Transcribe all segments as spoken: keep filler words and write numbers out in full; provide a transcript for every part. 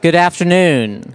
Good afternoon.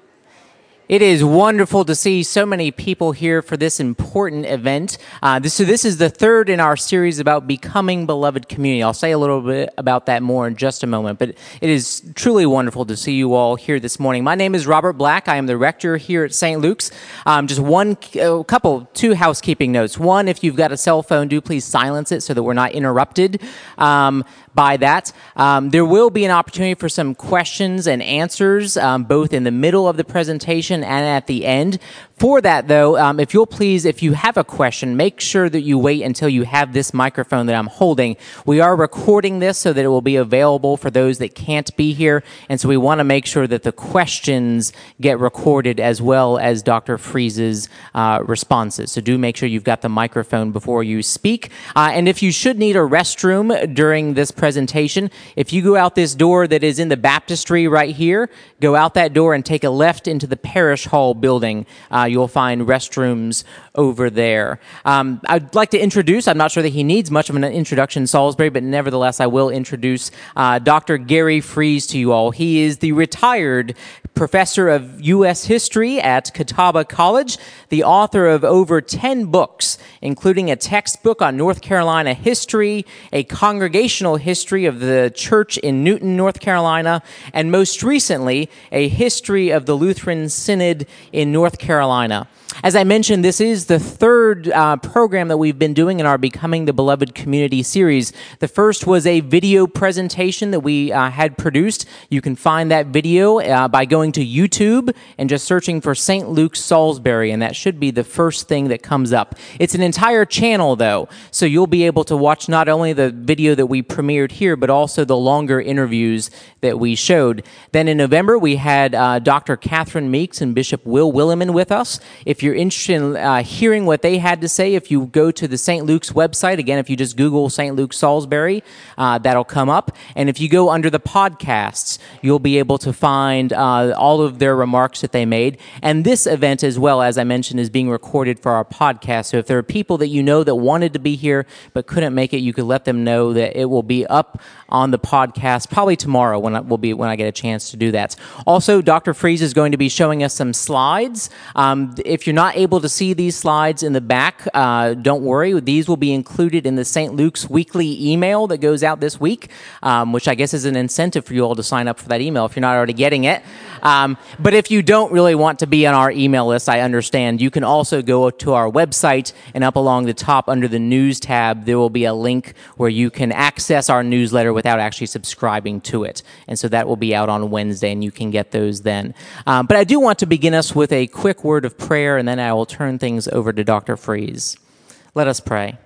It is wonderful to see so many people here for this important event. Uh, this, so this is the third in our series about becoming beloved community. I'll say a little bit about that more in just a moment, but it is truly wonderful to see you all here this morning. My name is Robert Black. I am the rector here at Saint Luke's. Um, just one, a couple, two housekeeping notes. One, if you've got a cell phone, do please silence it so that we're not interrupted um, by that. Um, there will be an opportunity for some questions and answers, um, both in the middle of the presentation and at the end. For that, though, um, if you'll please, if you have a question, make sure that you wait until you have this microphone that I'm holding. We are recording this so that it will be available for those that can't be here, and so we want to make sure that the questions get recorded as well as Doctor Freese's uh, responses. So do make sure you've got the microphone before you speak. Uh, and if you should need a restroom during this presentation, if you go out this door that is in the baptistry right here, go out that door and take a left into the parish hall building. Uh, you'll find restrooms over there. Um, I'd like to introduce, I'm not sure that he needs much of an introduction, Salisbury, but nevertheless I will introduce uh, Doctor Gary Freese to you all. He is the retired professor of U S history at Catawba College, the author of over ten books, including a textbook on North Carolina history, a congregational history of the church in Newton, North Carolina, and most recently, a history of the Lutheran Synod in North Carolina. As I mentioned, this is the third uh, program that we've been doing in our Becoming the Beloved Community series. The first was a video presentation that we uh, had produced. You can find that video uh, by going to YouTube and just searching for Saint Luke Salisbury, and that should be the first thing that comes up. It's an entire channel, though, so you'll be able to watch not only the video that we premiered here, but also the longer interviews that we showed. Then in November, we had uh, Doctor Catherine Meeks and Bishop Will Williman with us. If you're interested in uh, hearing what they had to say, if you go to the Saint Luke's website, again, if you just Google Saint Luke Salisbury, uh, that'll come up. And if you go under the podcasts, you'll be able to find uh, all of their remarks that they made. And this event as well, as I mentioned, is being recorded for our podcast. So if there are people that you know that wanted to be here but couldn't make it, you could let them know that it will be up on the podcast probably tomorrow when I, will be, when I get a chance to do that. Also, Doctor Freese is going to be showing us some slides. Um, if you're not able to see these slides in the back, uh, don't worry. These will be included in the Saint Luke's weekly email that goes out this week, um, which I guess is an incentive for you all to sign up for that email if you're not already getting it. Um, but if you don't really want to be on our email list, I understand. You can also go to our website, and up along the top under the news tab, there will be a link where you can access our newsletter without actually subscribing to it. And so that will be out on Wednesday, and you can get those then. Um, but I do want to begin us with a quick word of prayer, and then I will turn things over to Doctor Freese. Let us pray.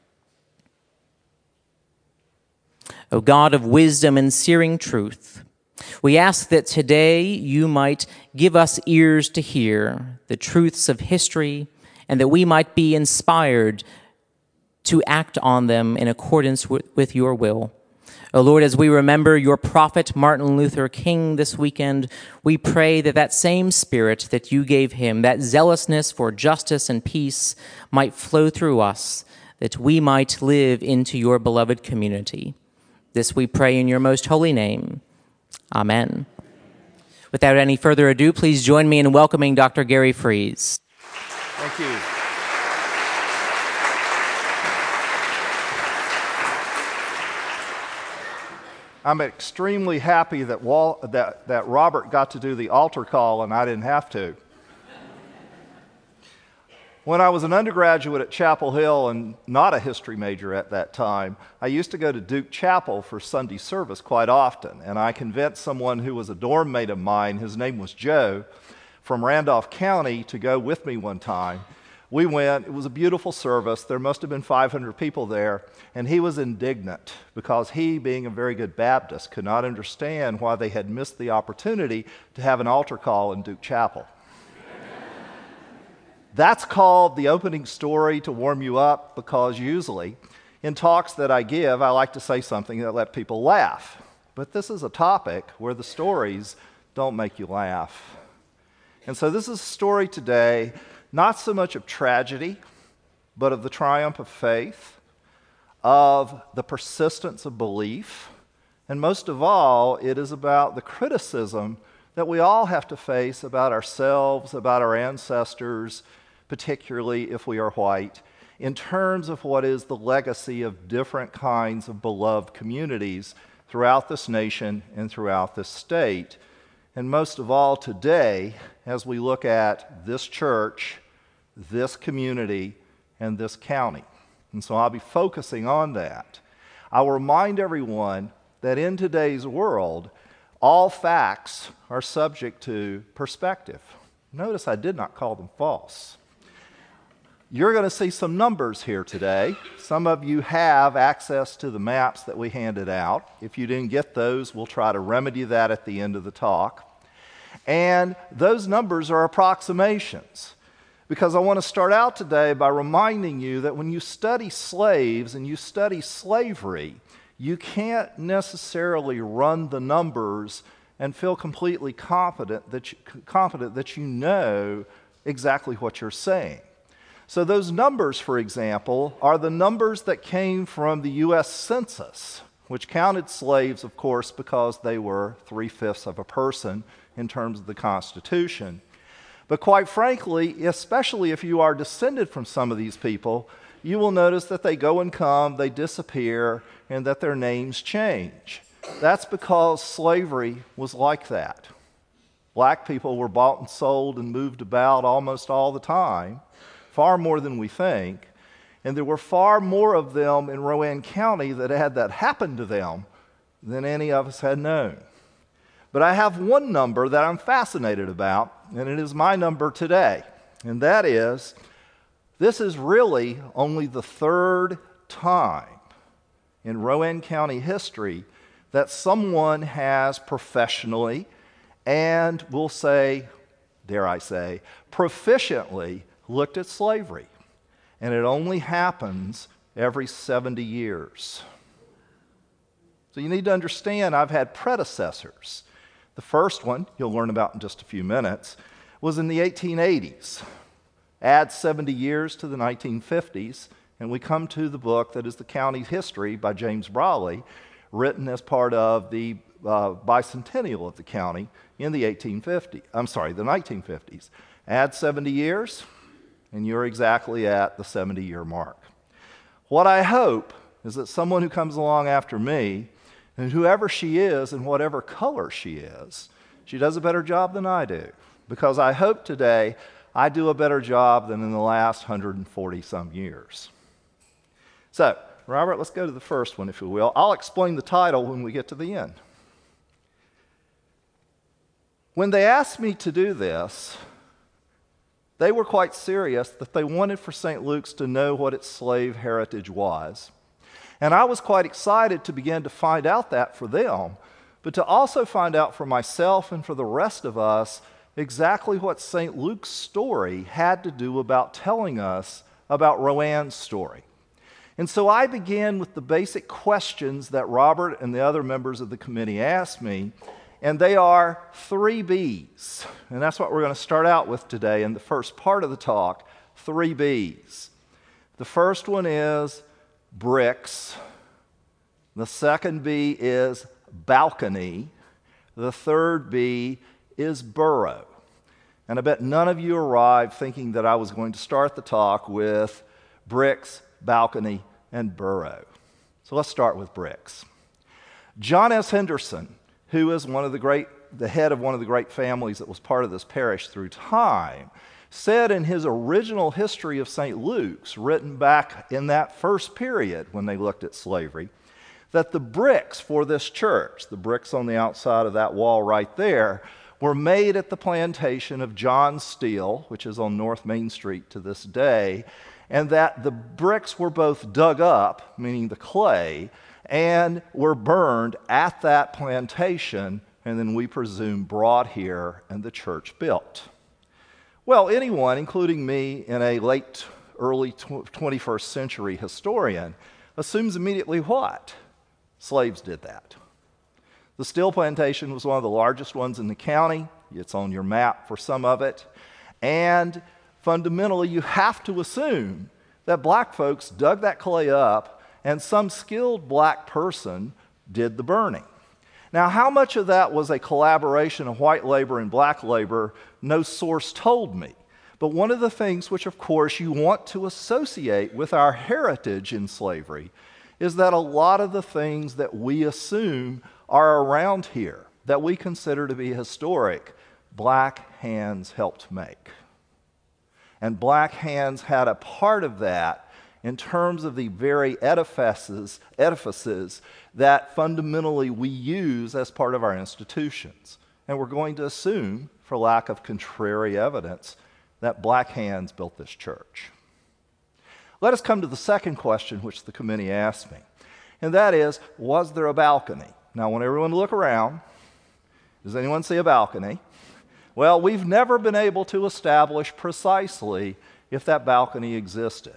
O God of wisdom and searing truth, we ask that today you might give us ears to hear the truths of history, and that we might be inspired to act on them in accordance with, with your will. O Lord, as we remember your prophet Martin Luther King this weekend, we pray that that same spirit that you gave him, that zealousness for justice and peace, might flow through us, that we might live into your beloved community. This we pray in your most holy name. Amen. Without any further ado, please join me in welcoming Doctor Gary Freese. Thank you. I'm extremely happy that, Wal- that, that Robert got to do the altar call and I didn't have to. When I was an undergraduate at Chapel Hill and not a history major at that time, I used to go to Duke Chapel for Sunday service quite often, and I convinced someone who was a dorm mate of mine, his name was Joe, from Randolph County to go with me one time. We went, it was a beautiful service, there must have been five hundred people there, and he was indignant because he, being a very good Baptist, could not understand why they had missed the opportunity to have an altar call in Duke Chapel. That's called the opening story to warm you up, because usually in talks that I give, I like to say something that let people laugh. But this is a topic where the stories don't make you laugh. And so this is a story today, not so much of tragedy, but of the triumph of faith, of the persistence of belief, and most of all, it is about the criticism that we all have to face about ourselves, about our ancestors, particularly if we are white, in terms of what is the legacy of different kinds of beloved communities throughout this nation and throughout this state. And most of all today, as we look at this church, this community, and this county. And so I'll be focusing on that. I will remind everyone that in today's world, all facts are subject to perspective. Notice I did not call them false. You're going to see some numbers here today. Some of you have access to the maps that we handed out. If you didn't get those, we'll try to remedy that at the end of the talk. And those numbers are approximations, because I want to start out today by reminding you that when you study slaves and you study slavery, you can't necessarily run the numbers and feel completely confident that you, confident that you know exactly what you're saying. So those numbers, for example, are the numbers that came from the U S Census, which counted slaves, of course, because they were three-fifths of a person in terms of the Constitution. But quite frankly, especially if you are descended from some of these people, you will notice that they go and come, they disappear, and that their names change. That's because slavery was like that. Black people were bought and sold and moved about almost all the time, far more than we think, and there were far more of them in Rowan County that had that happen to them than any of us had known. But I have one number that I'm fascinated about, and it is my number today, and that is, this is really only the third time in Rowan County history that someone has professionally and, we'll say, dare I say, proficiently looked at slavery. And it only happens every seventy years. So you need to understand, I've had predecessors. The first one, you'll learn about in just a few minutes, was in the eighteen eighties. Add seventy years to the nineteen fifties, and we come to the book that is the county's history by James Brawley, written as part of the uh, bicentennial of the county in the eighteen fifties. I'm sorry, the nineteen fifties. Add seventy years, and you're exactly at the seventy-year mark. What I hope is that someone who comes along after me, and whoever she is and whatever color she is, she does a better job than I do. Because I hope today I do a better job than in the last one hundred forty some years. So, Robert, let's go to the first one, if you will. I'll explain the title when we get to the end. When they asked me to do this, they were quite serious that they wanted for Saint Luke's to know what its slave heritage was. And I was quite excited to begin to find out that for them, but to also find out for myself and for the rest of us exactly what Saint Luke's story had to do about telling us about Rowan's story. And so I began with the basic questions that Robert and the other members of the committee asked me, and they are three B's. And that's what we're going to start out with today in the first part of the talk, three B's. The first one is bricks. The second B is balcony. The third B is burrow. And I bet none of you arrived thinking that I was going to start the talk with bricks, balcony, and burrow. So let's start with bricks. John S. Henderson, who is one of the great, the head of one of the great families that was part of this parish through time, said in his original history of Saint Luke's, written back in that first period when they looked at slavery, that the bricks for this church, the bricks on the outside of that wall right there, were made at the plantation of John Steele, which is on North Main Street to this day, and that the bricks were both dug up, meaning the clay, and were burned at that plantation, and then we presume brought here and the church built. Well, anyone, including me and a late, early twenty-first century historian, assumes immediately what? Slaves did that. The Steele plantation was one of the largest ones in the county. It's on your map for some of it. And fundamentally, you have to assume that black folks dug that clay up and some skilled black person did the burning. Now, how much of that was a collaboration of white labor and black labor, no source told me. But one of the things which, of course, you want to associate with our heritage in slavery is that a lot of the things that we assume are around here, that we consider to be historic, black hands helped make. And black hands had a part of that in terms of the very edifices, edifices that fundamentally we use as part of our institutions. And we're going to assume, for lack of contrary evidence, that black hands built this church. Let us come to the second question which the committee asked me, and that is, was there a balcony? Now, I want everyone to look around. Does anyone see a balcony? Well, we've never been able to establish precisely if that balcony existed.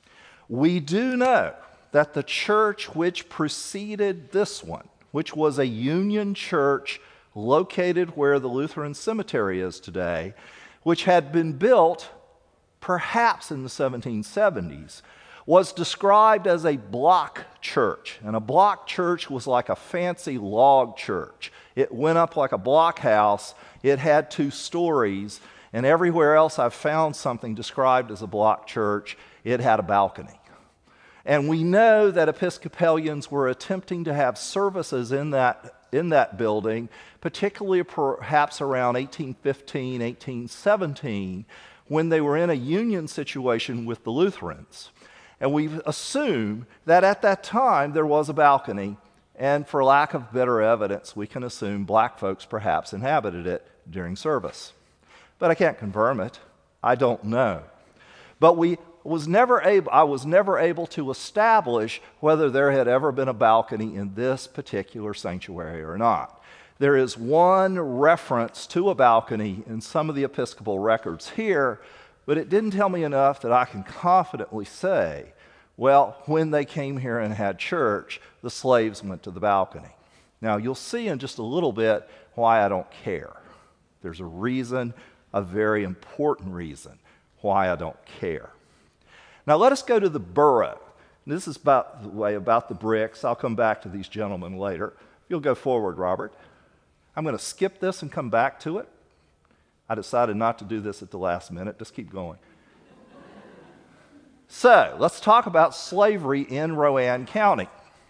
We do know that the church which preceded this one, which was a Union church located where the Lutheran cemetery is today, which had been built perhaps in the seventeen seventies, was described as a block church. And a block church was like a fancy log church. It went up like a blockhouse. It had two stories. And everywhere else I've found something described as a block church, it had a balcony. And we know that Episcopalians were attempting to have services in that, in that building, particularly perhaps around eighteen fifteen, eighteen seventeen, when they were in a union situation with the Lutherans. And we assume that at that time there was a balcony, and for lack of better evidence, we can assume black folks perhaps inhabited it during service. But I can't confirm it. I don't know. But we was never able, I was never able to establish whether there had ever been a balcony in this particular sanctuary or not. There is one reference to a balcony in some of the Episcopal records here, but it didn't tell me enough that I can confidently say, well, when they came here and had church, the slaves went to the balcony. Now, you'll see in just a little bit why I don't care. There's a reason, a very important reason, why I don't care. Now, let us go to the borough. This is about the way about the bricks. I'll come back to these gentlemen later. You'll go forward, Robert. I'm going to skip this and come back to it. I decided not to do this at the last minute. Just keep going. So, let's talk about slavery in Rowan County.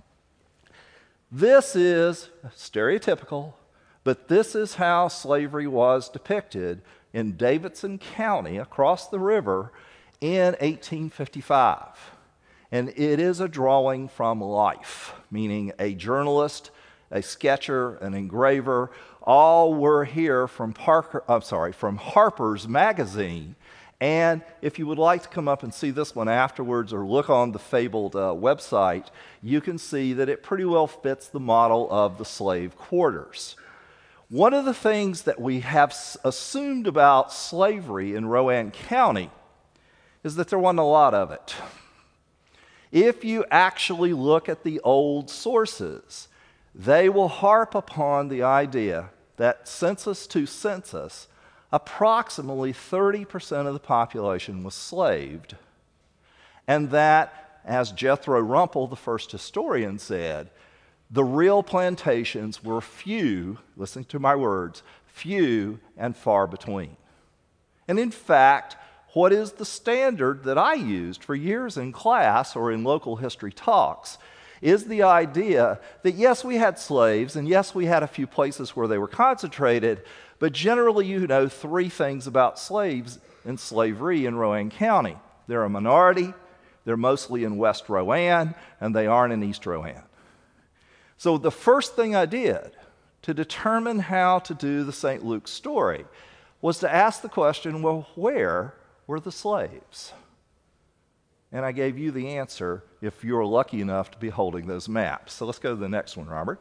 This is stereotypical, but this is how slavery was depicted in Davidson County across the river in eighteen fifty-five. And it is a drawing from life, meaning a journalist, a sketcher, an engraver, all were here from Parker, I'm sorry, from Harper's Magazine. And if you would like to come up and see this one afterwards or look on the fabled uh, website, you can see that it pretty well fits the model of the slave quarters. One of the things that we have s- assumed about slavery in Rowan County is that there wasn't a lot of it. If you actually look at the old sources, they will harp upon the idea that census to census, approximately thirty percent of the population was slaved, and that, as Jethro Rumpel, the first historian, said, the real plantations were few, listen to my words, few and far between. And in fact, what is the standard that I used for years in class or in local history talks is the idea that yes, we had slaves, and yes, we had a few places where they were concentrated, but generally you know three things about slaves and slavery in Rowan County. They're a minority, they're mostly in West Rowan, and they aren't in East Rowan. So the first thing I did to determine how to do the Saint Luke story was to ask the question, well, where were the slaves? And I gave you the answer if you were lucky enough to be holding those maps. So let's go to the next one, Robert.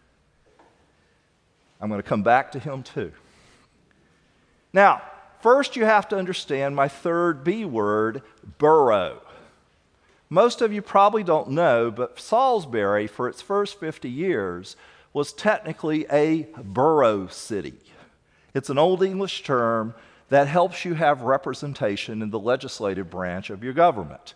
I'm going to come back to him too. Now, first you have to understand my third B word, borough. Most of you probably don't know, but Salisbury, for its first fifty years, was technically a borough city. It's an Old English term that helps you have representation in the legislative branch of your government,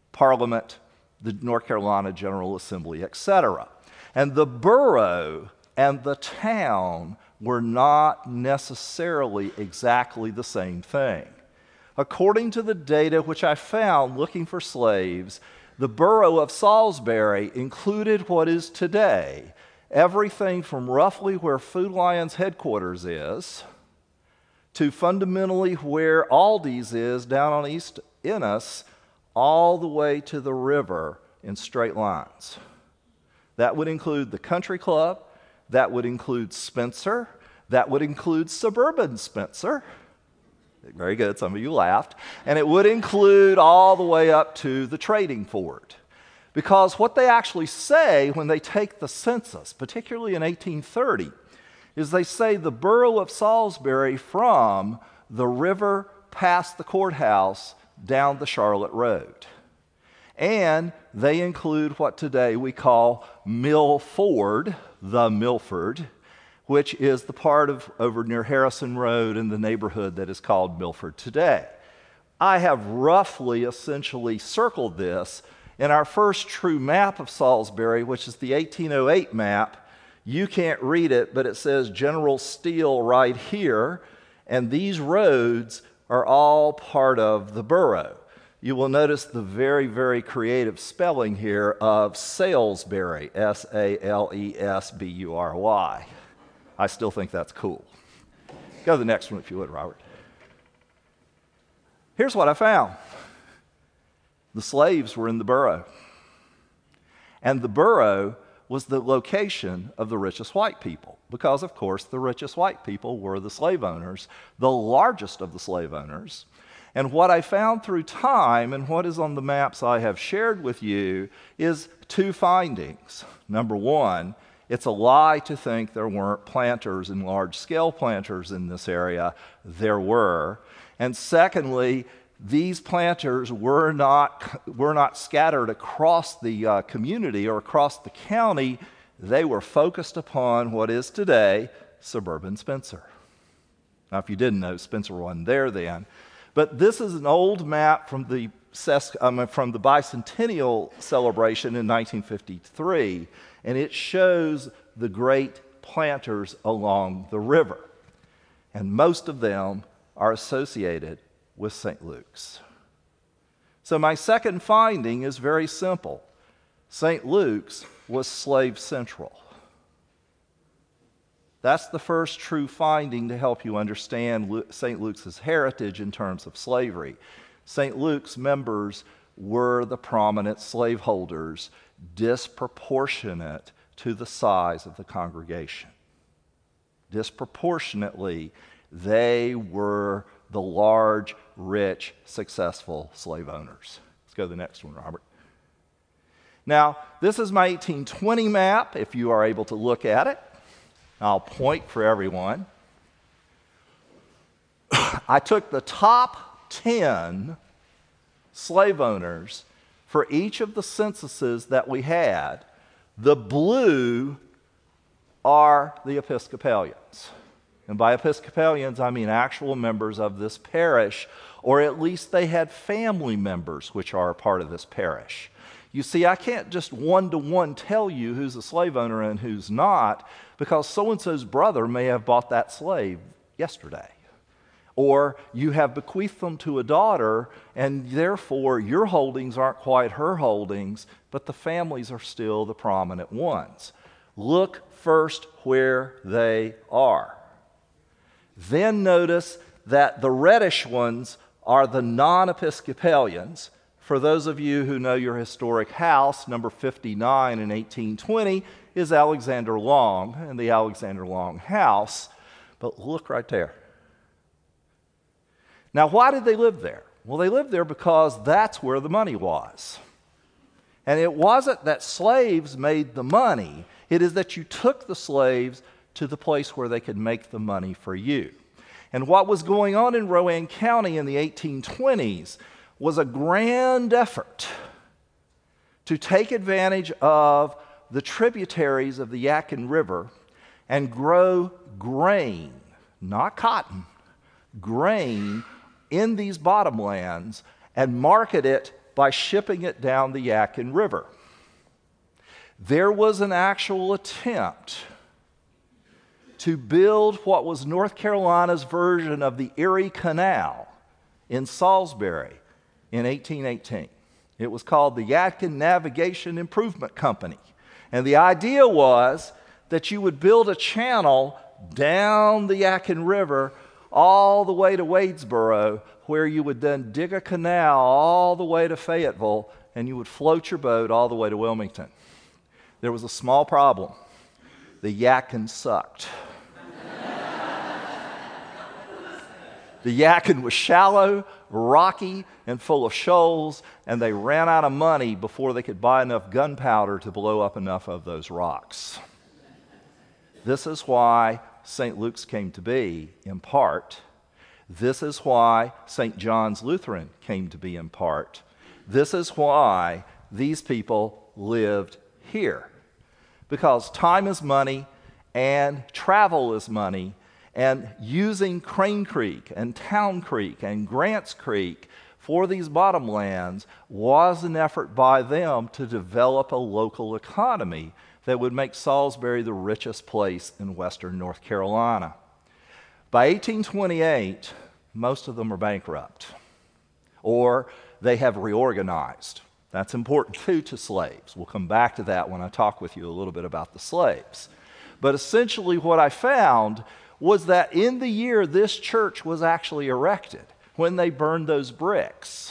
Parliament, the North Carolina General Assembly, et cetera. And the borough and the town were not necessarily exactly the same thing. According to the data which I found looking for slaves, the borough of Salisbury included what is today everything from roughly where Food Lion's headquarters is to fundamentally where Aldi's is down on East Ennis, all the way to the river in straight lines. That would include the country club, that would include Spencer, that would include suburban Spencer. Very good, some of you laughed. And it would include all the way up to the trading fort. Because what they actually say when they take the census, particularly in eighteen thirty, is they say the borough of Salisbury from the river past the courthouse down the Charlotte Road. And they include what today we call Milford, the Milford, which is the part of over near Harrison Road in the neighborhood that is called Milford today. I have roughly, essentially circled this in our first true map of Salisbury, which is the eighteen oh eight map. You can't read it, but it says General Steele right here, and these roads are all part of the borough. You will notice the very, very creative spelling here of Salisbury, S A L E S B U R Y. I still think that's cool. Go to the next one if you would, Robert. Here's what I found. The slaves were in the borough. And the borough was the location of the richest white people, because, of course, the richest white people were the slave owners, the largest of the slave owners. And what I found through time, and what is on the maps I have shared with you, is two findings. Number one, it's a lie to think there weren't planters and large-scale planters in this area. There were. And secondly, these planters were not, were not scattered across the uh, community or across the county. They were focused upon what is today suburban Spencer. Now, if you didn't know, Spencer wasn't there then. But this is an old map from the, um, from the bicentennial celebration in nineteen fifty-three, and it shows the great planters along the river. And most of them are associated with Saint Luke's. So my second finding is very simple. Saint Luke's was slave central. That's the first true finding to help you understand Saint Luke's heritage in terms of slavery. Saint Luke's members were the prominent slaveholders, disproportionate to the size of the congregation. Disproportionately, they were the large, rich, successful slave owners. Let's go to the next one, Robert. Now, this is my eighteen twenty map, if you are able to look at it. I'll point for everyone. I took the top ten slave owners for each of the censuses that we had. The blue are the Episcopalians. And by Episcopalians, I mean actual members of this parish, or at least they had family members which are a part of this parish. You see, I can't just one-to-one tell you who's a slave owner and who's not, because so-and-so's brother may have bought that slave yesterday. Or you have bequeathed them to a daughter, and therefore your holdings aren't quite her holdings, but the families are still the prominent ones. Look first where they are. Then notice that the reddish ones are the non-Episcopalians. For those of you who know your historic house, number fifty-nine in eighteen twenty is Alexander Long and the Alexander Long house. But look right there. Now, why did they live there? Well, they lived there because that's where the money was. And it wasn't that slaves made the money. It is that you took the slaves to the place where they could make the money for you. And what was going on in Rowan County in the eighteen twenties was a grand effort to take advantage of the tributaries of the Yadkin River and grow grain, not cotton, grain in these bottomlands and market it by shipping it down the Yadkin River. There was an actual attempt to build what was North Carolina's version of the Erie Canal in Salisbury in eighteen eighteen. It was called the Yadkin Navigation Improvement Company. And the idea was that you would build a channel down the Yadkin River all the way to Wadesboro, where you would then dig a canal all the way to Fayetteville, and you would float your boat all the way to Wilmington. There was a small problem. The Yadkin sucked. The Yadkin was shallow, rocky, and full of shoals, and they ran out of money before they could buy enough gunpowder to blow up enough of those rocks. This is why Saint Luke's came to be, in part. This is why Saint John's Lutheran came to be, in part. This is why these people lived here. Because time is money, and travel is money, and using Crane Creek and Town Creek and Grants Creek for these bottomlands was an effort by them to develop a local economy that would make Salisbury the richest place in western North Carolina. By eighteen twenty-eight, most of them are bankrupt, or they have reorganized. That's important too to slaves. We'll come back to that when I talk with you a little bit about the slaves. But essentially what I found was that in the year this church was actually erected, when they burned those bricks,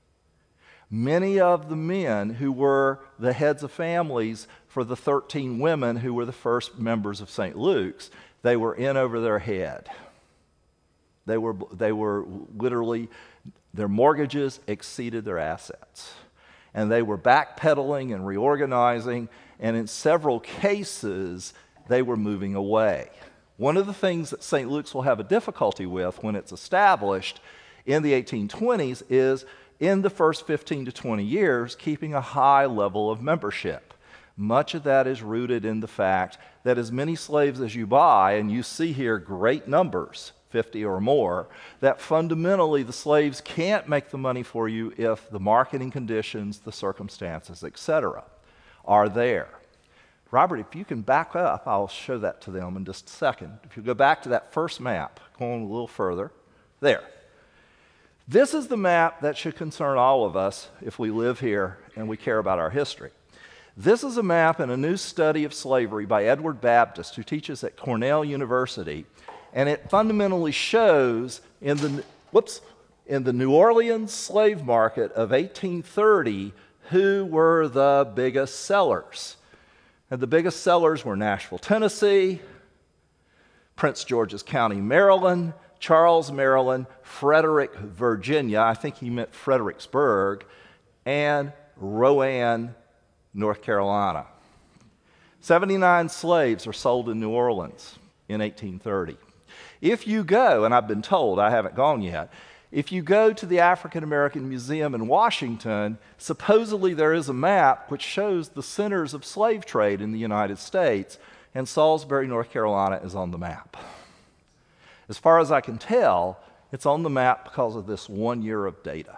many of the men who were the heads of families for the thirteen women who were the first members of Saint Luke's, they were in over their head. They were, they were literally, their mortgages exceeded their assets. And they were backpedaling and reorganizing, and in several cases, they were moving away. One of the things that Saint Luke's will have a difficulty with when it's established in the eighteen twenties is, in the first fifteen to twenty years, keeping a high level of membership. Much of that is rooted in the fact that as many slaves as you buy, and you see here great numbers, fifty or more, that fundamentally the slaves can't make the money for you if the marketing conditions, the circumstances, et cetera, are there. Robert, if you can back up, I'll show that to them in just a second. If you go back to that first map, going a little further, there. This is the map that should concern all of us if we live here and we care about our history. This is a map in a new study of slavery by Edward Baptist, who teaches at Cornell University, and it fundamentally shows in the, whoops, in the New Orleans slave market of eighteen thirty who were the biggest sellers. And the biggest sellers were Nashville, Tennessee, Prince George's County, Maryland, Charles, Maryland, Frederick, Virginia, I think he meant Fredericksburg, and Rowan, North Carolina. seventy-nine slaves are sold in New Orleans in eighteen thirty. If you go, and I've been told, I haven't gone yet, if you go to the African American Museum in Washington, supposedly there is a map which shows the centers of slave trade in the United States, and Salisbury, North Carolina is on the map. As far as I can tell, it's on the map because of this one year of data.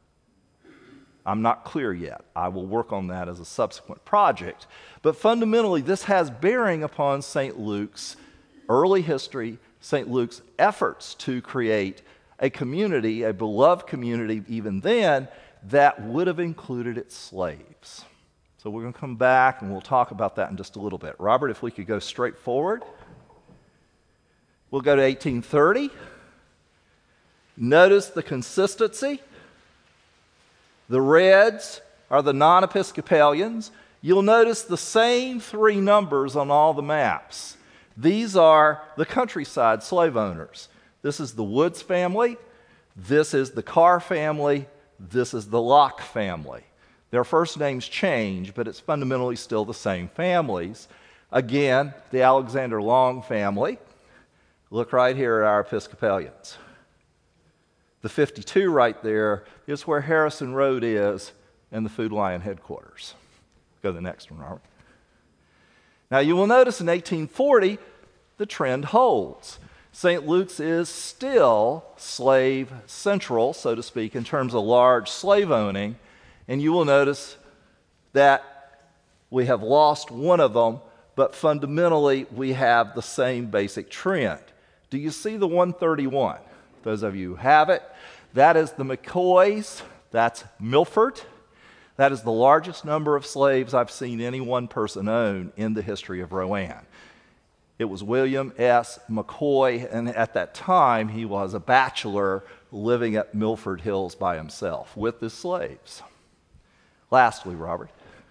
I'm not clear yet. I will work on that as a subsequent project. But fundamentally, this has bearing upon Saint Luke's early history, Saint Luke's efforts to create a community, a beloved community even then, that would have included its slaves. So we're going to come back and we'll talk about that in just a little bit. Robert, if we could go straight forward. We'll go to eighteen thirty. Notice the consistency. The reds are the non-Episcopalians. You'll notice the same three numbers on all the maps. These are the countryside slave owners. This is the Woods family, this is the Carr family, this is the Locke family. Their first names change, but it's fundamentally still the same families. Again, the Alexander Long family. Look right here at our Episcopalians. The fifty-two right there is where Harrison Road is and the Food Lion headquarters. Go to the next one, Robert. Now you will notice in eighteen forty, the trend holds. Saint Luke's is still slave central, so to speak, in terms of large slave owning, and you will notice that we have lost one of them, but fundamentally we have the same basic trend. Do you see the one thirty-one? Those of you who have it, that is the McCoys, that's Milford. That is the largest number of slaves I've seen any one person own in the history of Rowan. It was William S. McCoy, and at that time he was a bachelor living at Milford Hills by himself with his slaves. Lastly, Robert,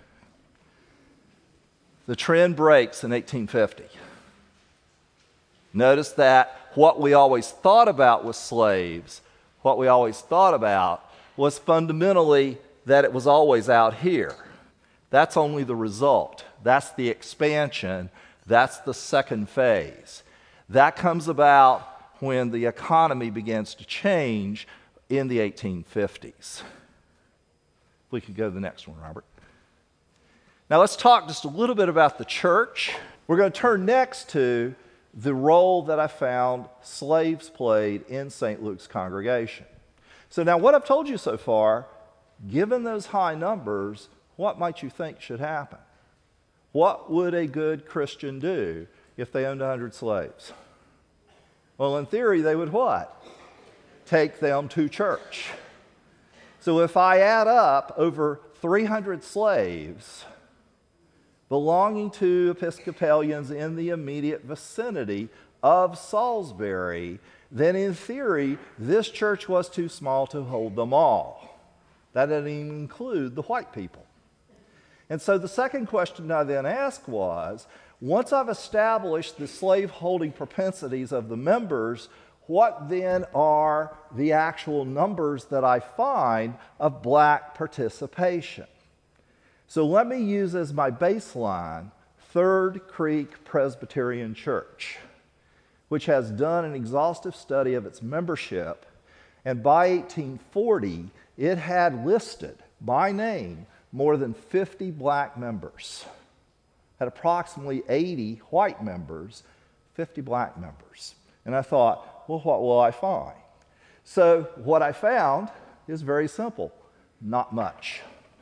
the trend breaks in eighteen fifty. Notice that what we always thought about with slaves, what we always thought about was fundamentally that it was always out here. That's only the result. That's the expansion. That's the second phase. That comes about when the economy begins to change in the eighteen fifties. We could go to the next one, Robert. Now let's talk just a little bit about the church. We're going to turn next to the role that I found slaves played in Saint Luke's congregation. So now what I've told you so far, given those high numbers, what might you think should happen? What would a good Christian do if they owned one hundred slaves? Well, in theory, they would what? Take them to church. So if I add up over three hundred slaves belonging to Episcopalians in the immediate vicinity of Salisbury, then in theory, this church was too small to hold them all. That didn't even include the white people. And so the second question I then asked was, once I've established the slave-holding propensities of the members, what then are the actual numbers that I find of black participation? So let me use as my baseline Third Creek Presbyterian Church, which has done an exhaustive study of its membership, and by eighteen forty, it had listed by name more than fifty black members, had approximately eighty white members, fifty black members. And I thought, well, what will I find? So what I found is very simple, not much.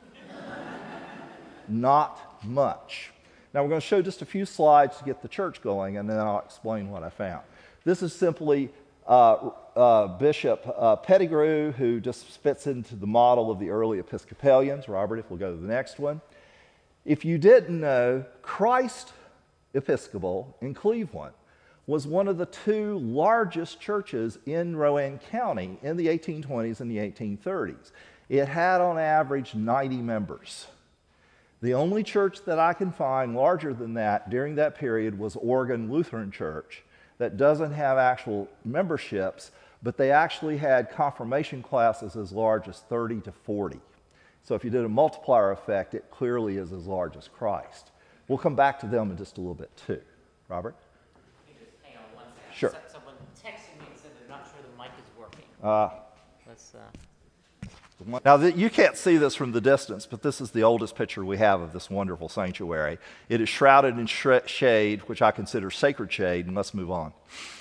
Not much. Now we're going to show just a few slides to get the church going, and then I'll explain what I found. This is simply uh, uh, Bishop uh, Pettigrew, who just fits into the model of the early Episcopalians. Robert, if we'll go to the next one. If you didn't know, Christ Episcopal in Cleveland was one of the two largest churches in Rowan County in the eighteen twenties and the eighteen thirties. It had on average ninety members. The only church that I can find larger than that during that period was Oregon Lutheran Church, that doesn't have actual memberships, but they actually had confirmation classes as large as thirty to forty. So if you did a multiplier effect, it clearly is as large as Christ. We'll come back to them in just a little bit too. Robert? Can you just hang on one second? Sure. So, someone texted me and said they're not sure the mic is working. Uh, Let's... Uh... Now, th- you can't see this from the distance, but this is the oldest picture we have of this wonderful sanctuary. It is shrouded in sh- shade, which I consider sacred shade, and let's move on.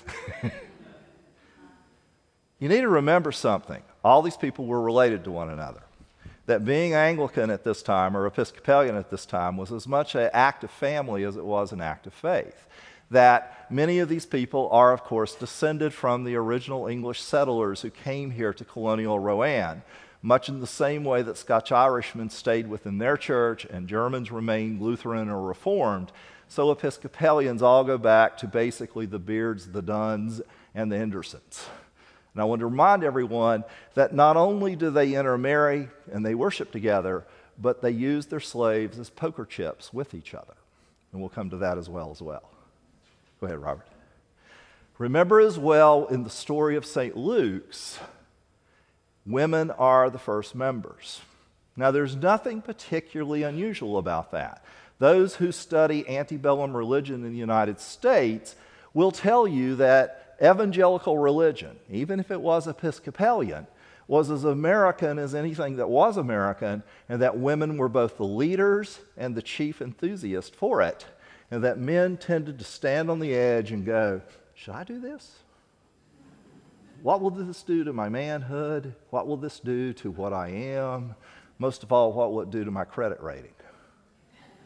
You need to remember something. All these people were related to one another. That being Anglican at this time, or Episcopalian at this time, was as much an act of family as it was an act of faith. That many of these people are, of course, descended from the original English settlers who came here to colonial Rowan, much in the same way that Scotch-Irishmen stayed within their church and Germans remained Lutheran or Reformed. So Episcopalians all go back to basically the Beards, the Dunns, and the Hendersons. And I want to remind everyone that not only do they intermarry and they worship together, but they use their slaves as poker chips with each other. And we'll come to that as well as well. Go ahead, Robert. Remember as well in the story of Saint Luke's, women are the first members. Now, there's nothing particularly unusual about that. Those who study antebellum religion in the United States will tell you that evangelical religion, even if it was Episcopalian, was as American as anything that was American, and that women were both the leaders and the chief enthusiast for it, and that men tended to stand on the edge and go, should I do this? What will this do to my manhood? What will this do to what I am? Most of all, what will it do to my credit rating?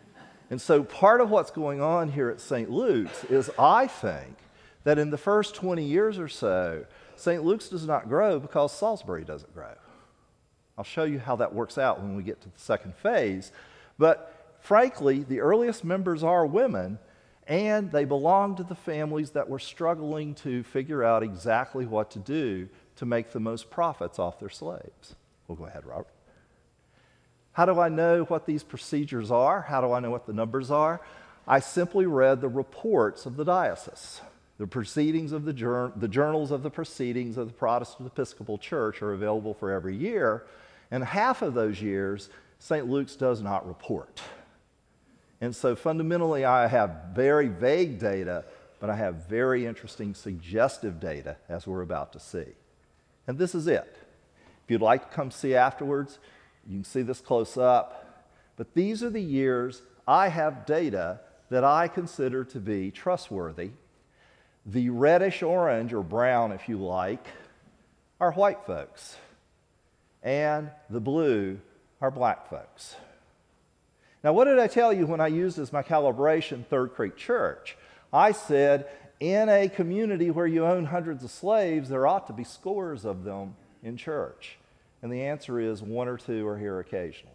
And so part of what's going on here at Saint Luke's is, I think, that in the first twenty years or so, Saint Luke's does not grow because Salisbury doesn't grow. I'll show you how that works out when we get to the second phase. But frankly, the earliest members are women, and they belong to the families that were struggling to figure out exactly what to do to make the most profits off their slaves. Well, go ahead, Robert. How do I know what these procedures are? How do I know what the numbers are? I simply read the reports of the diocese. The proceedings of the, jour- the journals of the proceedings of the Protestant Episcopal Church are available for every year, and half of those years, Saint Luke's does not report. And so fundamentally, I have very vague data, but I have very interesting suggestive data, as we're about to see. And this is it. If you'd like to come see afterwards, you can see this close up. But these are the years I have data that I consider to be trustworthy. The reddish orange, or brown if you like, are white folks. And the blue are black folks. Now, what did I tell you when I used as my calibration Third Creek Church? I said, in a community where you own hundreds of slaves, there ought to be scores of them in church. And the answer is one or two are here occasionally.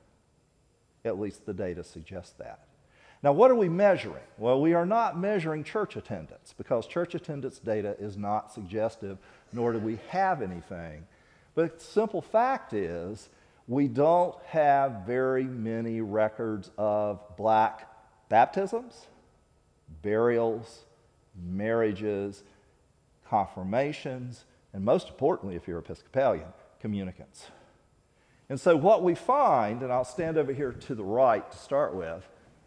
At least the data suggests that. Now, what are we measuring? Well, we are not measuring church attendance, because church attendance data is not suggestive, nor do we have anything. But the simple fact is, we don't have very many records of black baptisms, burials, marriages, confirmations, and most importantly, if you're Episcopalian, communicants. And so what we find, and I'll stand over here to the right to start with,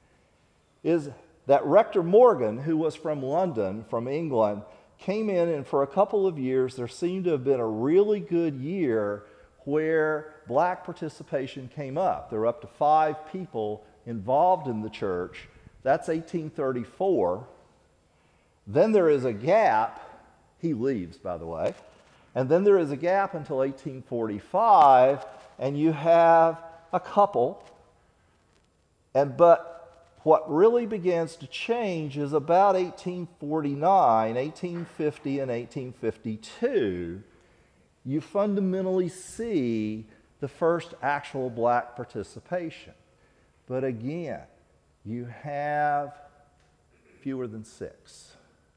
is that Rector Morgan, who was from London, from England, came in, and for a couple of years there seemed to have been a really good year where black participation came up. There were up to five people involved in the church. That's eighteen thirty-four. Then there is a gap. He leaves, by the way. And then there is a gap until eighteen forty-five, and you have a couple. And but what really begins to change is about eighteen forty-nine, eighteen fifty, and eighteen fifty-two. You fundamentally see the first actual black participation. But again, you have fewer than six.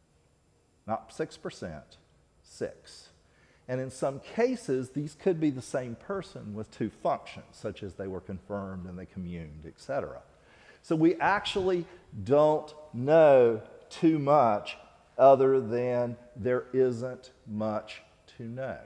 Not six percent, six. And in some cases, these could be the same person with two functions, such as they were confirmed and they communed, et cetera. So we actually don't know too much other than there isn't much to know.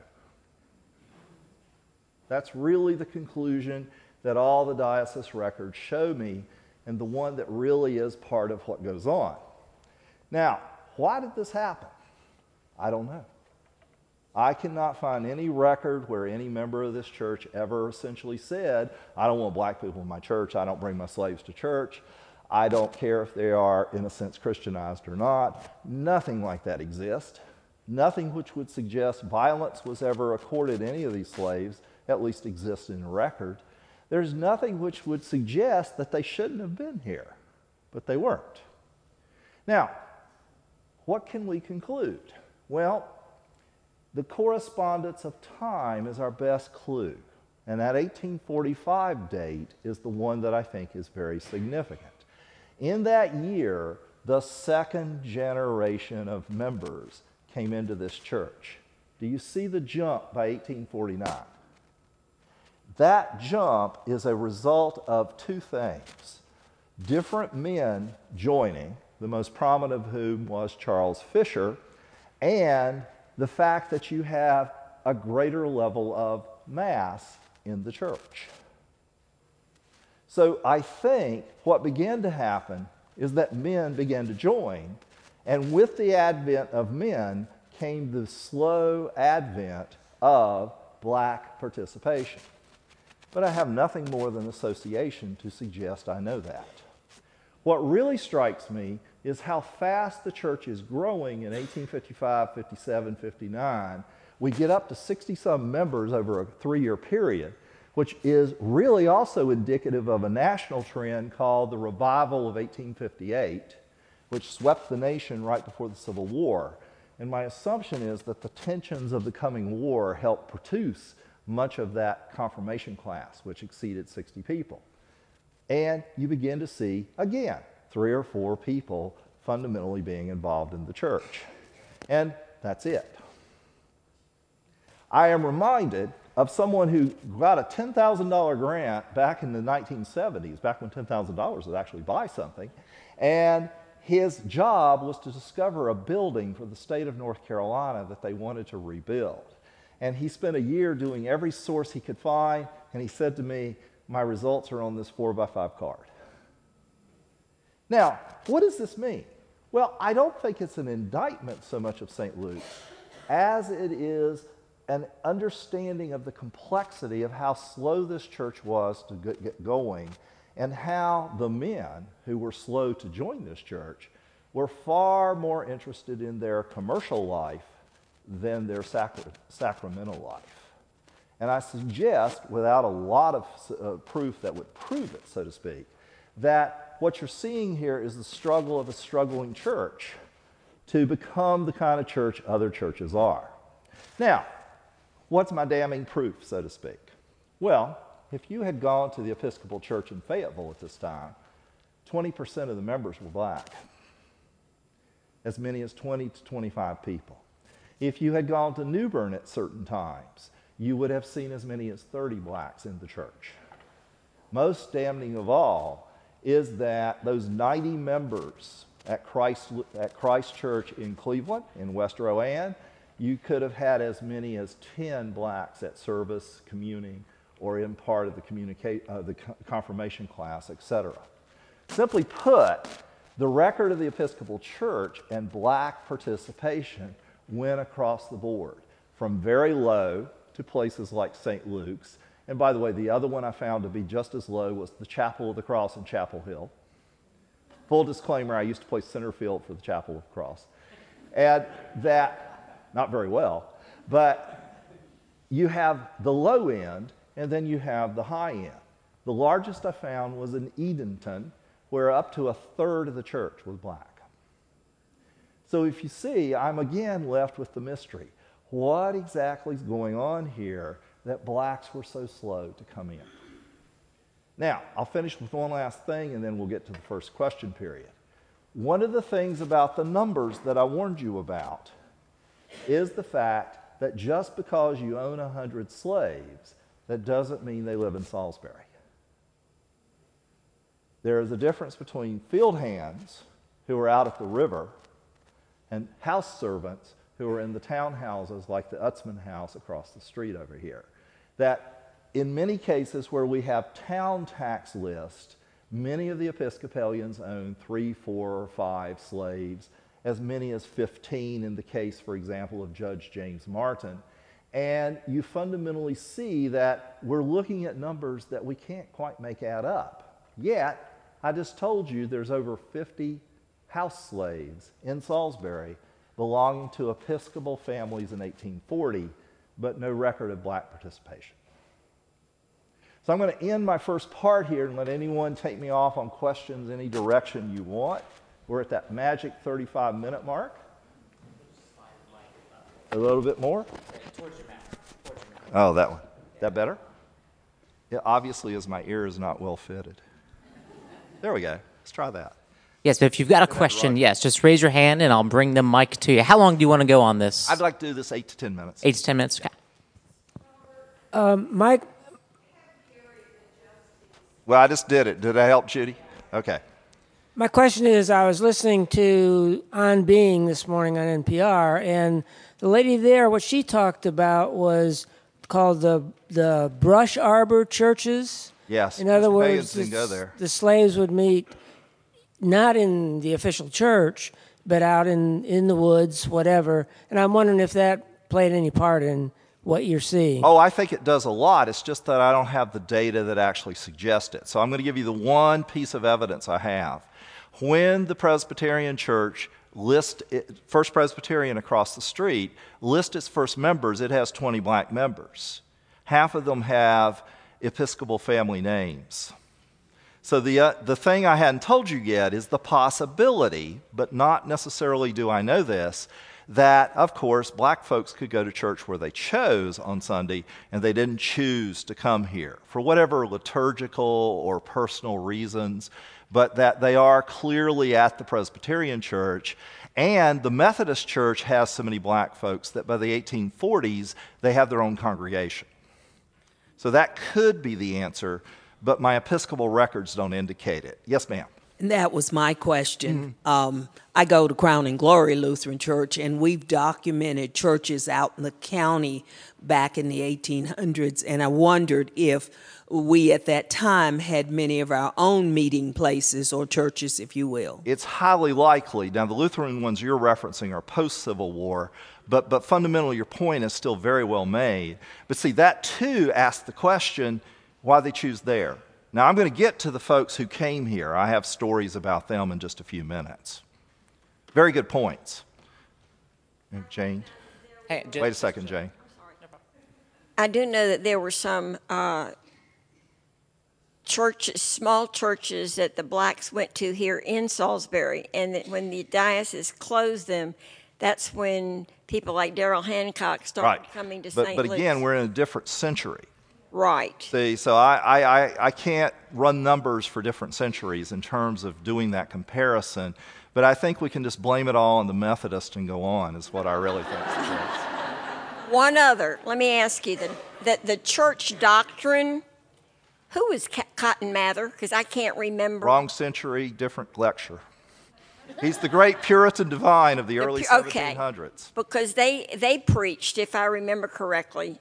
That's really the conclusion that all the diocese records show me, and the one that really is part of what goes on. Now, why did this happen? I don't know. I cannot find any record where any member of this church ever essentially said, I don't want black people in my church, I don't bring my slaves to church, I don't care if they are, in a sense, Christianized or not. Nothing like that exists. Nothing which would suggest violence was ever accorded to any of these slaves, at least exists in record. There's nothing which would suggest that they shouldn't have been here, but they weren't. Now, what can we conclude? Well, the correspondence of time is our best clue, and that eighteen forty-five date is the one that I think is very significant. In that year, the second generation of members came into this church. Do you see the jump by eighteen forty-nine? That jump is a result of two things. Different men joining, the most prominent of whom was Charles Fisher, and the fact that you have a greater level of mass in the church. So I think what began to happen is that men began to join, and with the advent of men came the slow advent of black participation. But I have nothing more than association to suggest I know that. What really strikes me is how fast the church is growing in eighteen fifty-five, fifty-seven, fifty-nine. We get up to sixty-some members over a three-year period. which is really also indicative of a national trend called the Revival of eighteen fifty-eight, which swept the nation right before the Civil War. And my assumption is that the tensions of the coming war helped produce much of that confirmation class, which exceeded sixty people. And you begin to see, again, three or four people fundamentally being involved in the church. And that's it. I am reminded of someone who got a ten thousand dollar grant back in the nineteen seventies, back when ten thousand dollars would actually buy something, and his job was to discover a building for the state of North Carolina that they wanted to rebuild. And he spent a year doing every source he could find, and he said to me, my results are on this four by five card. Now, what does this mean? Well, I don't think it's an indictment so much of Saint Luke's as it is an understanding of the complexity of how slow this church was to get going, and how the men who were slow to join this church were far more interested in their commercial life than their sacra- sacramental life. And I suggest, without a lot of uh, proof that would prove it, so to speak, that what you're seeing here is the struggle of a struggling church to become the kind of church other churches are. Now, what's my damning proof, so to speak? Well, if you had gone to the Episcopal Church in Fayetteville at this time, twenty percent of the members were black, as many as twenty to twenty-five people. If you had gone to New Bern at certain times, you would have seen as many as thirty blacks in the church. Most damning of all is that those ninety members at Christ, at Christ Church in Cleveland, in West Rowan, you could have had as many as ten blacks at service, communing, or in part of the, communica- uh, the confirmation class, et cetera. Simply put, the record of the Episcopal Church and black participation went across the board, from very low to places like Saint Luke's. And by the way, the other one I found to be just as low was the Chapel of the Cross in Chapel Hill. Full disclaimer, I used to play center field for the Chapel of the Cross. And that, not very well, but you have the low end, and then you have the high end. The largest I found was in Edenton, where up to a third of the church was black. So if you see, I'm again left with the mystery. What exactly is going on here that blacks were so slow to come in? Now, I'll finish with one last thing, and then we'll get to the first question period. One of the things about the numbers that I warned you about is the fact that just because you own one hundred slaves, that doesn't mean they live in Salisbury. There is a difference between field hands who are out at the river and house servants who are in the townhouses like the Utzman house across the street over here. That in many cases where we have town tax lists, many of the Episcopalians own three, four, or five slaves, as many as fifteen in the case, for example, of Judge James Martin. And you fundamentally see that we're looking at numbers that we can't quite make add up. Yet, I just told you there's over fifty house slaves in Salisbury belonging to Episcopal families in eighteen forty, but no record of black participation. So I'm going to end my first part here and let anyone take me off on questions any direction you want. We're at that magic thirty-five minute mark. A little bit more? Oh, that one. That better? It obviously is my ear is not well fitted. There we go. Let's try that. Yes, but if you've got a question, yes, just raise your hand and I'll bring the mic to you. How long do you want to go on this? I'd like to do this eight to ten minutes. Eight to ten minutes. Okay. Um, Mike. Well, I just did it. Did I help, Judy? Okay. My question is, I was listening to On Being this morning on N P R, and the lady there, what she talked about was called the the brush arbor churches. Yes. In other Episcopalians words, didn't go there. The slaves would meet not in the official church, but out in, in the woods, whatever. And I'm wondering if that played any part in what you're seeing. Oh, I think it does a lot. It's just that I don't have the data that actually suggests it. So I'm going to give you the one piece of evidence I have. When the Presbyterian Church lists, First Presbyterian across the street, lists its first members, it has twenty black members. Half of them have Episcopal family names. So the, uh, the thing I hadn't told you yet is the possibility, but not necessarily do I know this, that, of course, black folks could go to church where they chose on Sunday and they didn't choose to come here for whatever liturgical or personal reasons, but that they are clearly at the Presbyterian Church. And the Methodist Church has so many black folks that by the eighteen forties, they have their own congregation. So that could be the answer, but my Episcopal records don't indicate it. Yes, ma'am. And that was my question. Mm-hmm. Um, I go to Crown and Glory Lutheran Church, and we've documented churches out in the county back in the eighteen hundreds, and I wondered if we at that time had many of our own meeting places or churches, if you will. It's highly likely. Now, the Lutheran ones you're referencing are post-Civil War, but, but fundamentally your point is still very well made. But see, that too asks the question, why they choose there. Now, I'm going to get to the folks who came here. I have stories about them in just a few minutes. Very good points. Jane? Hey, just, Wait a second, Jane. I do know that there were some uh, churches, small churches that the blacks went to here in Salisbury, and that when the diocese closed them, that's when people like Daryl Hancock started right. coming to but, Saint But Luke's. again, we're in a different century. Right. See, so I, I, I, I can't run numbers for different centuries in terms of doing that comparison, but I think we can just blame it all on the Methodist and go on, is what I really think is the case. One other, let me ask you, that the, the church doctrine, who was Cotton Mather? Because I can't remember. Wrong century, different lecture. He's the great Puritan divine of the, the early pu- seventeen hundreds. Okay. Because they, they preached, if I remember correctly,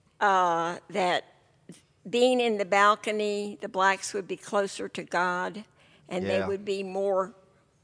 uh, that being in the balcony, the blacks would be closer to God, and yeah. they would be more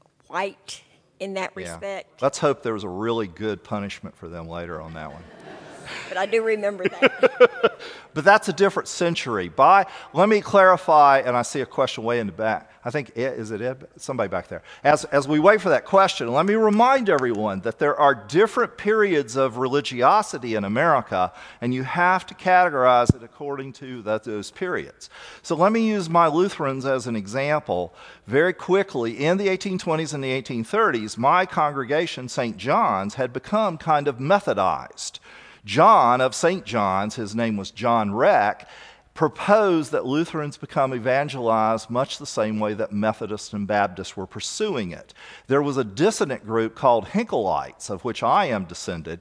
white in that yeah. respect. Let's hope there was a really good punishment for them later on that one. But I do remember that. But that's a different century. By, let me clarify, and I see a question way in the back. I think, Ed, is it Ed? Somebody back there. As, as we wait for that question, let me remind everyone that there are different periods of religiosity in America, and you have to categorize it according to that, those periods. So let me use my Lutherans as an example. Very quickly, in the eighteen twenties and the eighteen thirties, my congregation, Saint John's, had become kind of Methodized. John of Saint John's, his name was John Reck, proposed that Lutherans become evangelized much the same way that Methodists and Baptists were pursuing it. There was a dissonant group called Hinkelites, of which I am descended,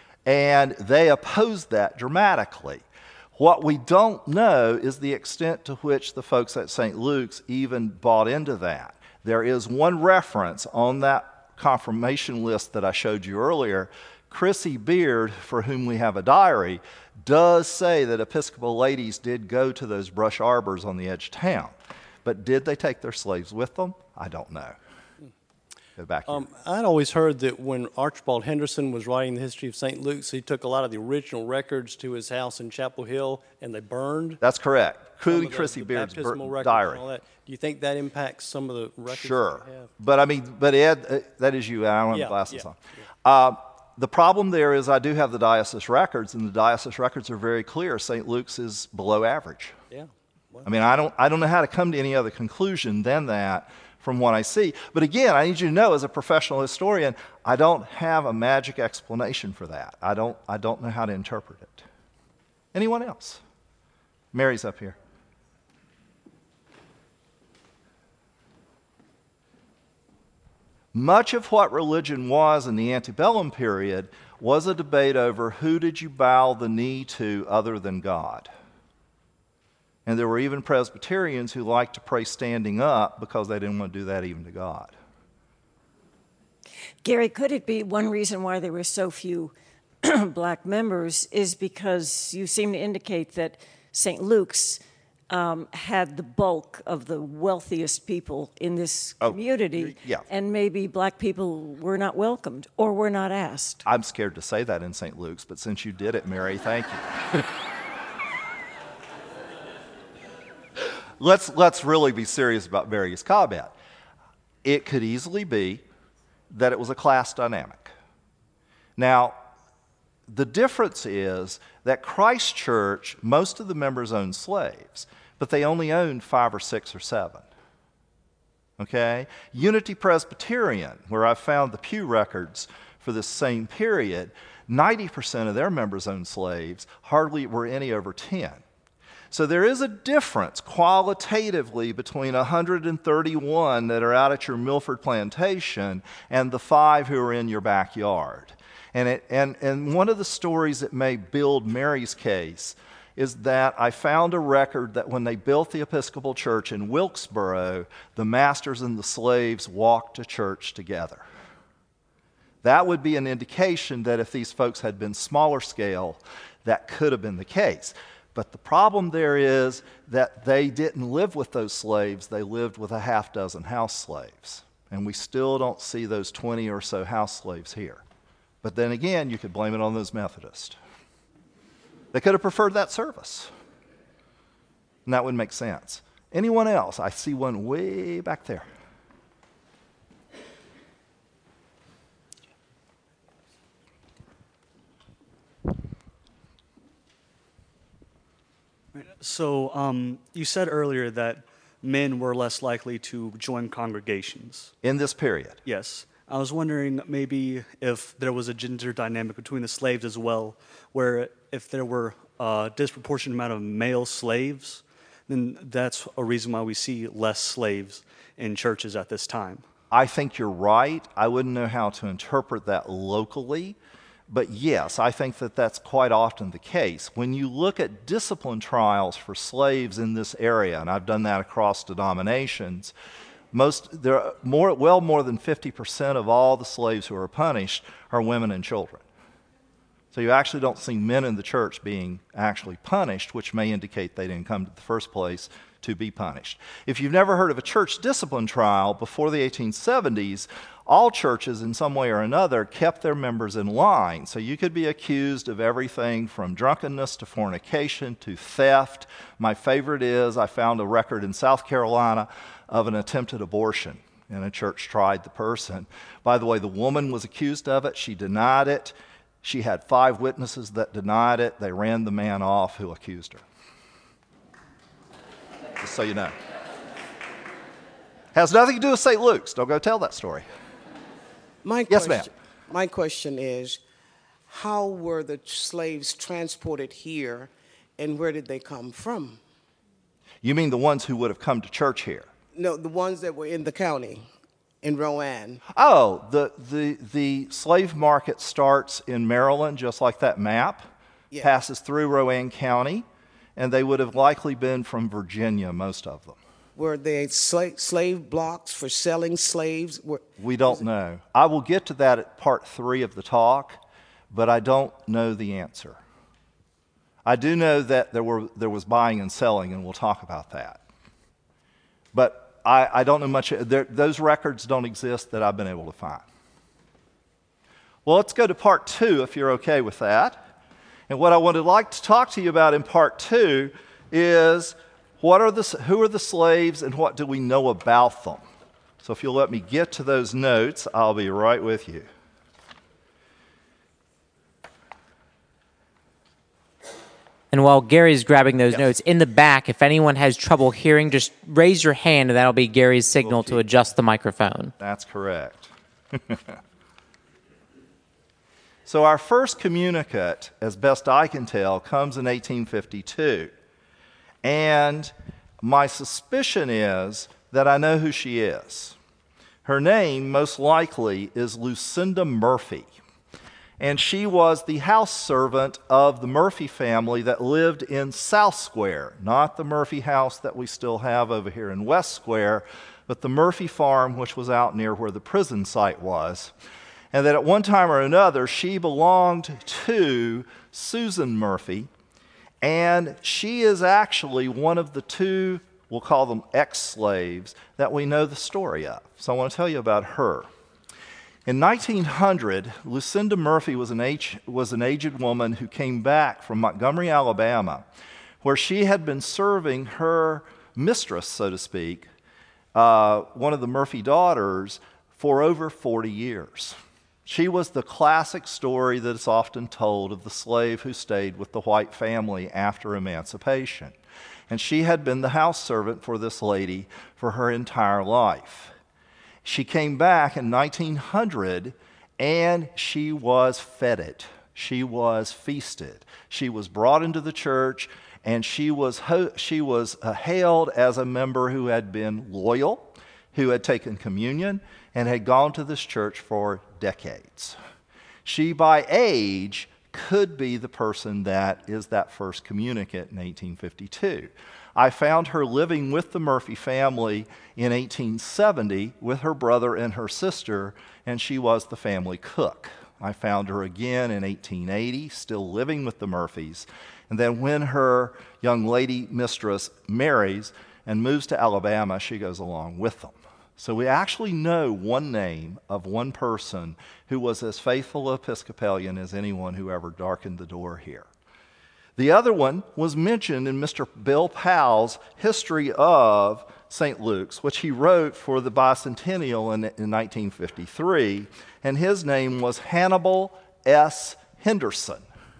and they opposed that dramatically. What we don't know is the extent to which the folks at Saint Luke's even bought into that. There is one reference on that confirmation list that I showed you earlier. Chrissy Beard, for whom we have a diary, does say that Episcopal ladies did go to those brush arbors on the edge of town. But did they take their slaves with them? I don't know. Go back here. Um, I'd always heard that when Archibald Henderson was writing the history of Saint Luke's, he took a lot of the original records to his house in Chapel Hill, and they burned. That's correct. Including the, Chrissy the Beard's bur- diary. diary. Do you think that impacts some of the records Sure. that we have? But I mean, but Ed, uh, that is you. I don't have Yeah, glasses yeah, on. yeah. Uh, The problem there is I do have the diocese records, and the diocese records are very clear. Saint Luke's is below average. Yeah. Well, I mean, I don't, I don't know how to come to any other conclusion than that from what I see. But again, I need you to know, as a professional historian, I don't have a magic explanation for that. I don't, I don't know how to interpret it. Anyone else? Mary's up here. Much of what religion was in the antebellum period was a debate over who did you bow the knee to other than God. And there were even Presbyterians who liked to pray standing up because they didn't want to do that even to God. Gary, could it be one reason why there were so few black members is because you seem to indicate that Saint Luke's Um, had the bulk of the wealthiest people in this community, oh, yeah. and maybe black people were not welcomed or were not asked. I'm scared to say that in Saint Luke's, but since you did it, Mary, thank you. let's, let's really be serious about Mary's comment. It could easily be that it was a class dynamic. Now, the difference is that Christ Church, most of the members owned slaves, but they only owned five or six or seven. Okay? Unity Presbyterian, where I found the Pew records for this same period, ninety percent of their members owned slaves, hardly were any over ten. So there is a difference qualitatively between one hundred thirty-one that are out at your Milford plantation and the five who are in your backyard. And, it, and, and one of the stories that may build Mary's case is that I found a record that when they built the Episcopal Church in Wilkesboro, the masters and the slaves walked to church together. That would be an indication that if these folks had been smaller scale, that could have been the case. But the problem there is that they didn't live with those slaves, they lived with a half dozen house slaves. And we still don't see those twenty or so house slaves here. But then again, you could blame it on those Methodists. They could have preferred that service. And that would make sense. Anyone else? I see one way back there. So um, you said earlier that men were less likely to join congregations. In this period? Yes. I was wondering maybe if there was a gender dynamic between the slaves as well, where if there were a disproportionate amount of male slaves, then that's a reason why we see less slaves in churches at this time. I think you're right. I wouldn't know how to interpret that locally. But yes, I think that that's quite often the case. When you look at discipline trials for slaves in this area, and I've done that across denominations, most there are more, well more than fifty percent of all the slaves who are punished are women and children. So you actually don't see men in the church being actually punished, which may indicate they didn't come to the first place to be punished. If you've never heard of a church discipline trial, before the eighteen seventies, all churches in some way or another kept their members in line. So you could be accused of everything from drunkenness to fornication to theft. My favorite is I found a record in South Carolina of an attempted abortion, and a church tried the person. By the way, the woman was accused of it. She denied it. She had five witnesses that denied it. They ran the man off who accused her. Just so you know. Has nothing to do with Saint Luke's. Don't go tell that story. My yes, question, ma'am. My question is, how were the slaves transported here, and where did they come from? You mean the ones who would have come to church here? No, the ones that were in the county, in Rowan. Oh, the, the, the slave market starts in Maryland, just like that map, yeah. Passes through Rowan County, and they would have likely been from Virginia, most of them. Were they sla- slave blocks for selling slaves? Were, we don't know. I will get to that at part three of the talk, but I don't know the answer. I do know that there were there was buying and selling, and we'll talk about that. But I, I don't know much. There, those records don't exist that I've been able to find. Well, let's go to part two, if you're okay with that. And what I would like to talk to you about in part two is what are the, who are the slaves and what do we know about them? So if you'll let me get to those notes, I'll be right with you. And while Gary's grabbing those yes. notes, in the back, if anyone has trouble hearing, just raise your hand and that'll be Gary's signal okay. to adjust the microphone. That's correct. So our first communicate, as best I can tell, comes in eighteen fifty-two. And my suspicion is that I know who she is. Her name, most likely, is Lucinda Murphy. And she was the house servant of the Murphy family that lived in South Square, not the Murphy house that we still have over here in West Square, but the Murphy farm, which was out near where the prison site was. And that at one time or another, she belonged to Susan Murphy, and she is actually one of the two, we'll call them ex-slaves, that we know the story of. So I want to tell you about her. In nineteen hundred, Lucinda Murphy was an, age, was an aged woman who came back from Montgomery, Alabama, where she had been serving her mistress, so to speak, uh, one of the Murphy daughters, for over forty years. She was the classic story that is often told of the slave who stayed with the white family after emancipation. And she had been the house servant for this lady for her entire life. She came back in nineteen hundred and she was feted. She was feasted. She was brought into the church, and she was, ho- she was uh, hailed as a member who had been loyal, who had taken communion, and had gone to this church for decades. She, by age, could be the person that is that first communicant in eighteen fifty-two. I found her living with the Murphy family in eighteen seventy with her brother and her sister, and she was the family cook. I found her again in eighteen eighty, still living with the Murphys. And then when her young lady mistress marries and moves to Alabama, she goes along with them. So we actually know one name of one person who was as faithful Episcopalian as anyone who ever darkened the door here. The other one was mentioned in Mister Bill Powell's History of Saint Luke's, which he wrote for the bicentennial in, in nineteen fifty-three, and his name was Hannibal S. Henderson.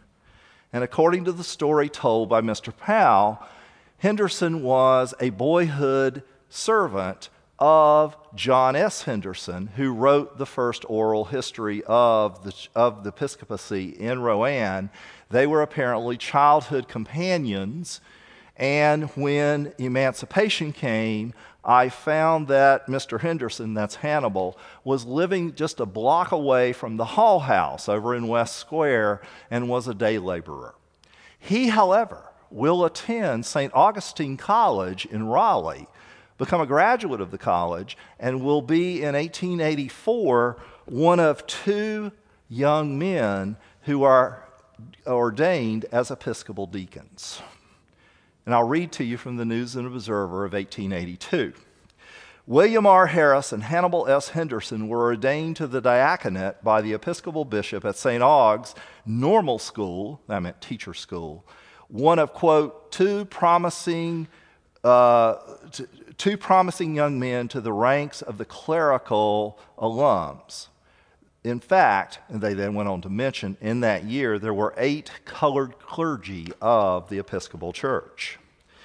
And according to the story told by Mister Powell, Henderson was a boyhood servant of John S. Henderson, who wrote the first oral history of the, of the episcopacy in Rowan. They were apparently childhood companions, and when emancipation came, I found that Mister Henderson, that's Hannibal, was living just a block away from the Hall House over in West Square and was a day laborer. He, however, will attend Saint Augustine College in Raleigh, become a graduate of the college, and will be in eighteen eighty-four one of two young men who are ordained as Episcopal deacons. And I'll read to you from the News and Observer of eighteen eighty-two. William R. Harris and Hannibal S. Henderson were ordained to the diaconate by the Episcopal bishop at Saint Aug's Normal School, that meant teacher school, one of, quote, two promising uh, t- two promising young men to the ranks of the clerical alums. In fact, and they then went on to mention, in that year there were eight colored clergy of the Episcopal Church.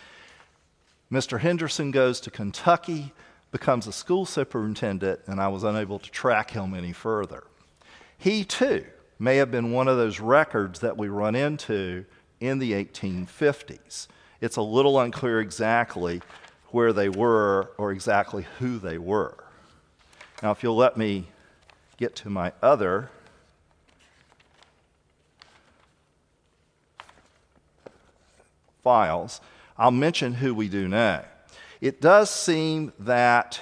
Mister Henderson goes to Kentucky, becomes a school superintendent, and I was unable to track him any further. He, too, may have been one of those records that we run into in the eighteen fifties. It's a little unclear exactly where they were or exactly who they were. Now, if you'll let me get to my other files, I'll mention who we do know. It does seem that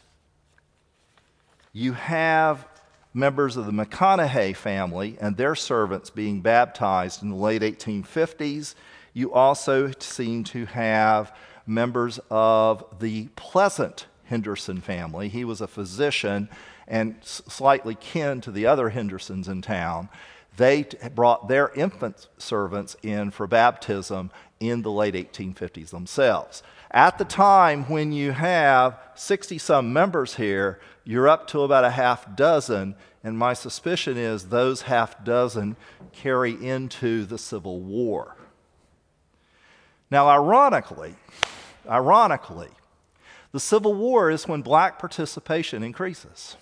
you have members of the McConaughey family and their servants being baptized in the late eighteen fifties. You also seem to have members of the Pleasant Henderson family. He was a physician and slightly kin to the other Hendersons in town. They brought their infant servants in for baptism in the late eighteen fifties themselves. At the time when you have sixty-some members here, you're up to about a half dozen, and my suspicion is those half dozen carry into the Civil War. Now, ironically, ironically, the Civil War is when black participation increases.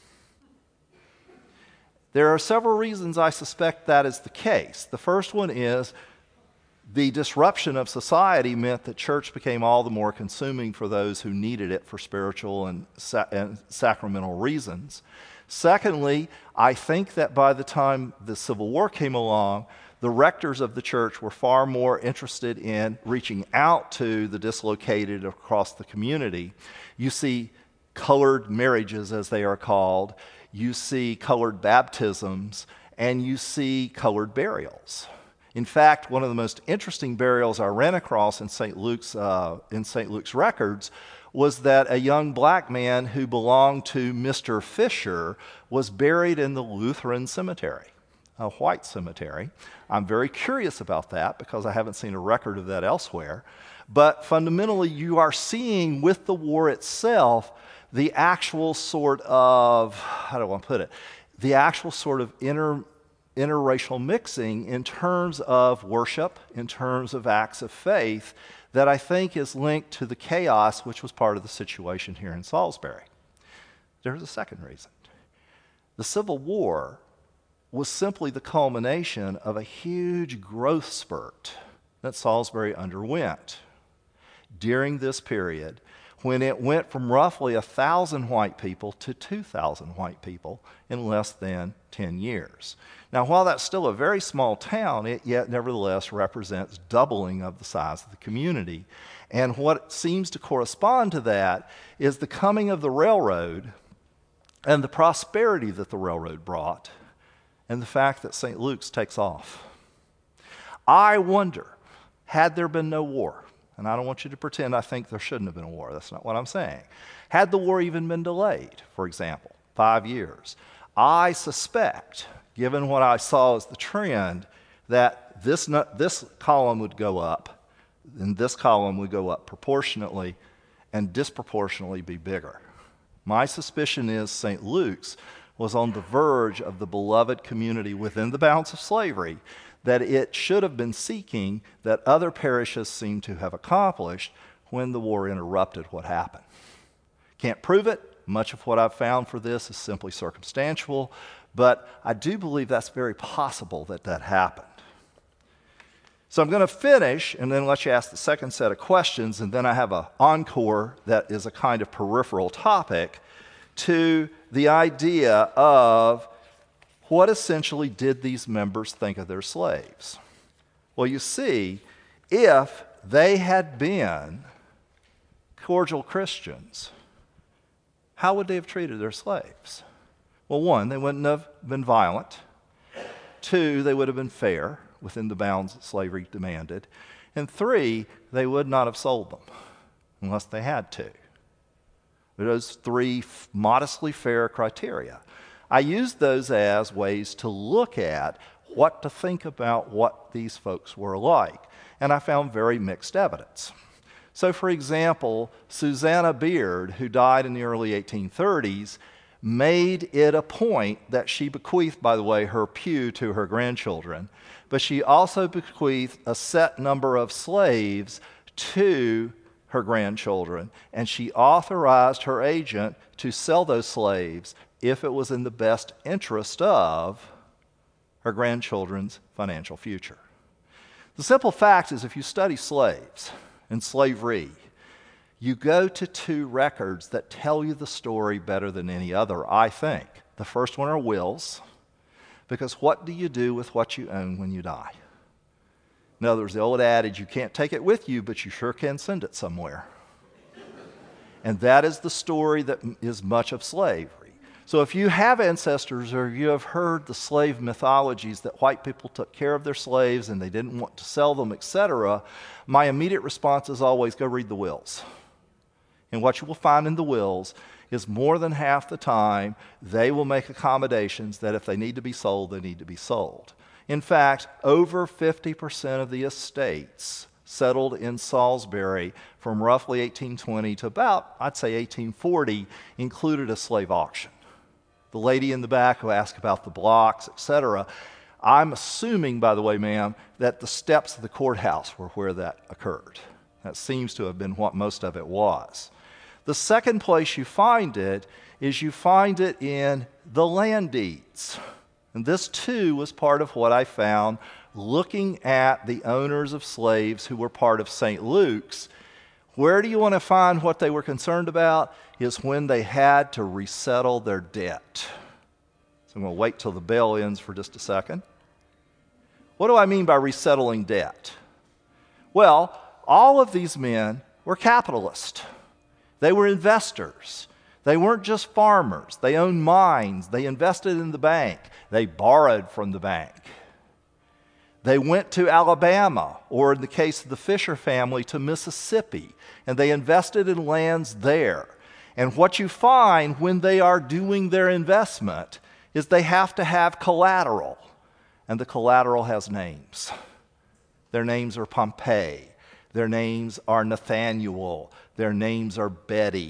There are several reasons I suspect that is the case. The first one is the disruption of society meant that church became all the more consuming for those who needed it for spiritual and, sa- and sacramental reasons. Secondly, I think that by the time the Civil War came along, the rectors of the church were far more interested in reaching out to the dislocated across the community. You see colored marriages, as they are called. You see colored baptisms, and you see colored burials. In fact, one of the most interesting burials I ran across in Saint Luke's, uh, in Saint Luke's records was that a young black man who belonged to Mister Fisher was buried in the Lutheran cemetery, a white cemetery. I'm very curious about that because I haven't seen a record of that elsewhere. But fundamentally, you are seeing with the war itself the actual sort of, how do I put it, the actual sort of inter, interracial mixing in terms of worship, in terms of acts of faith, that I think is linked to the chaos which was part of the situation here in Salisbury. There's a second reason. The Civil War was simply the culmination of a huge growth spurt that Salisbury underwent. During this period, when it went from roughly one thousand white people to two thousand white people in less than ten years. Now, while that's still a very small town, it yet nevertheless represents doubling of the size of the community. And what seems to correspond to that is the coming of the railroad and the prosperity that the railroad brought, and the fact that Saint Luke's takes off. I wonder, had there been no war, and I don't want you to pretend I think there shouldn't have been a war, that's not what I'm saying. Had the war even been delayed, for example, five years, I suspect, given what I saw as the trend, that this, this column would go up, and this column would go up proportionately and disproportionately be bigger. My suspicion is Saint Luke's was on the verge of the beloved community within the bounds of slavery that it should have been seeking, that other parishes seem to have accomplished when the war interrupted what happened. Can't prove it. Much of what I've found for this is simply circumstantial, but I do believe that's very possible that that happened. So I'm going to finish and then let you ask the second set of questions, and then I have an encore that is a kind of peripheral topic to the idea of what essentially did these members think of their slaves. Well, you see, if they had been cordial Christians, how would they have treated their slaves? Well, one, they wouldn't have been violent. Two, they would have been fair within the bounds that slavery demanded. And three, they would not have sold them unless they had to. Those three modestly fair criteria. I use those as ways to look at what to think about what these folks were like. And I found very mixed evidence. So, for example, Susanna Beard, who died in the early eighteen thirties, made it a point that she bequeathed, by the way, her pew to her grandchildren, but she also bequeathed a set number of slaves to her grandchildren, and she authorized her agent to sell those slaves if it was in the best interest of her grandchildren's financial future. The simple fact is, if you study slaves and slavery, you go to two records that tell you the story better than any other, I think. The first one are wills, because what do you do with what you own when you die? In other words, the old adage, you can't take it with you, but you sure can send it somewhere. And that is the story that is much of slavery. So if you have ancestors or you have heard the slave mythologies that white people took care of their slaves and they didn't want to sell them, et cetera, my immediate response is always go read the wills. And what you will find in the wills is more than half the time they will make accommodations that if they need to be sold, they need to be sold. In fact, over fifty percent of the estates settled in Salisbury from roughly eighteen twenty to about, I'd say, eighteen forty, included a slave auction. The lady in the back who asked about the blocks, et cetera, I'm assuming, by the way, ma'am, that the steps of the courthouse were where that occurred. That seems to have been what most of it was. The second place you find it is you find it in the land deeds. And this, too, was part of what I found looking at the owners of slaves who were part of Saint Luke's. Where do you want to find what they were concerned about? Is when they had to resettle their debt. So I'm going to wait till the bell ends for just a second. What do I mean by resettling debt? Well, all of these men were capitalists. They were investors. They weren't just farmers. They owned mines. They invested in the bank. They borrowed from the bank. They went to Alabama, or in the case of the Fisher family, to Mississippi, and they invested in lands there. And what you find when they are doing their investment is they have to have collateral, and the collateral has names. Their names are Pompey. Their names are Nathaniel. Their names are Betty.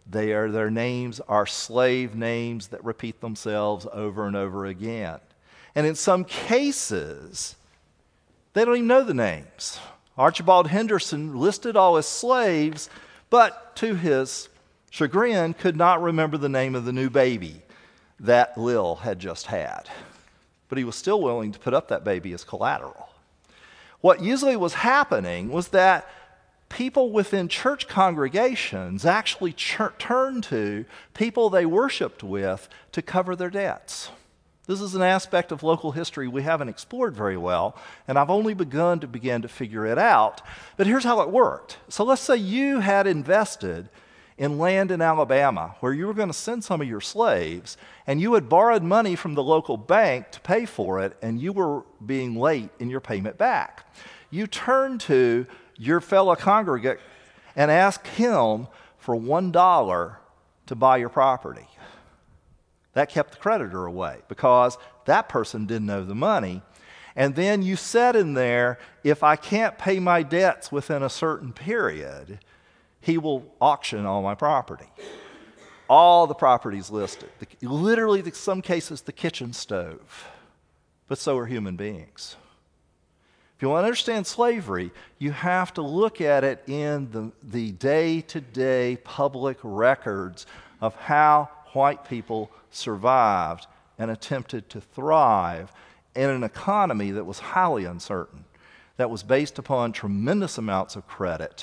They are, their names are slave names that repeat themselves over and over again. And in some cases, they don't even know the names. Archibald Henderson listed all his slaves, but to his chagrin, could not remember the name of the new baby that Lil had just had. But he was still willing to put up that baby as collateral. What usually was happening was that people within church congregations actually ch- turned to people they worshiped with to cover their debts. This is an aspect of local history we haven't explored very well, and I've only begun to begin to figure it out. But here's how it worked. So let's say you had invested in land in Alabama where you were going to send some of your slaves, and you had borrowed money from the local bank to pay for it, and you were being late in your payment back. You turned to your fellow congregant and asked him for one dollar to buy your property. That kept the creditor away because that person didn't owe the money. And then you said in there, if I can't pay my debts within a certain period, he will auction all my property. All the properties listed. The, literally, in some cases, the kitchen stove. But so are human beings. If you want to understand slavery, you have to look at it in the, the day-to-day public records of how white people survived and attempted to thrive in an economy that was highly uncertain, that was based upon tremendous amounts of credit,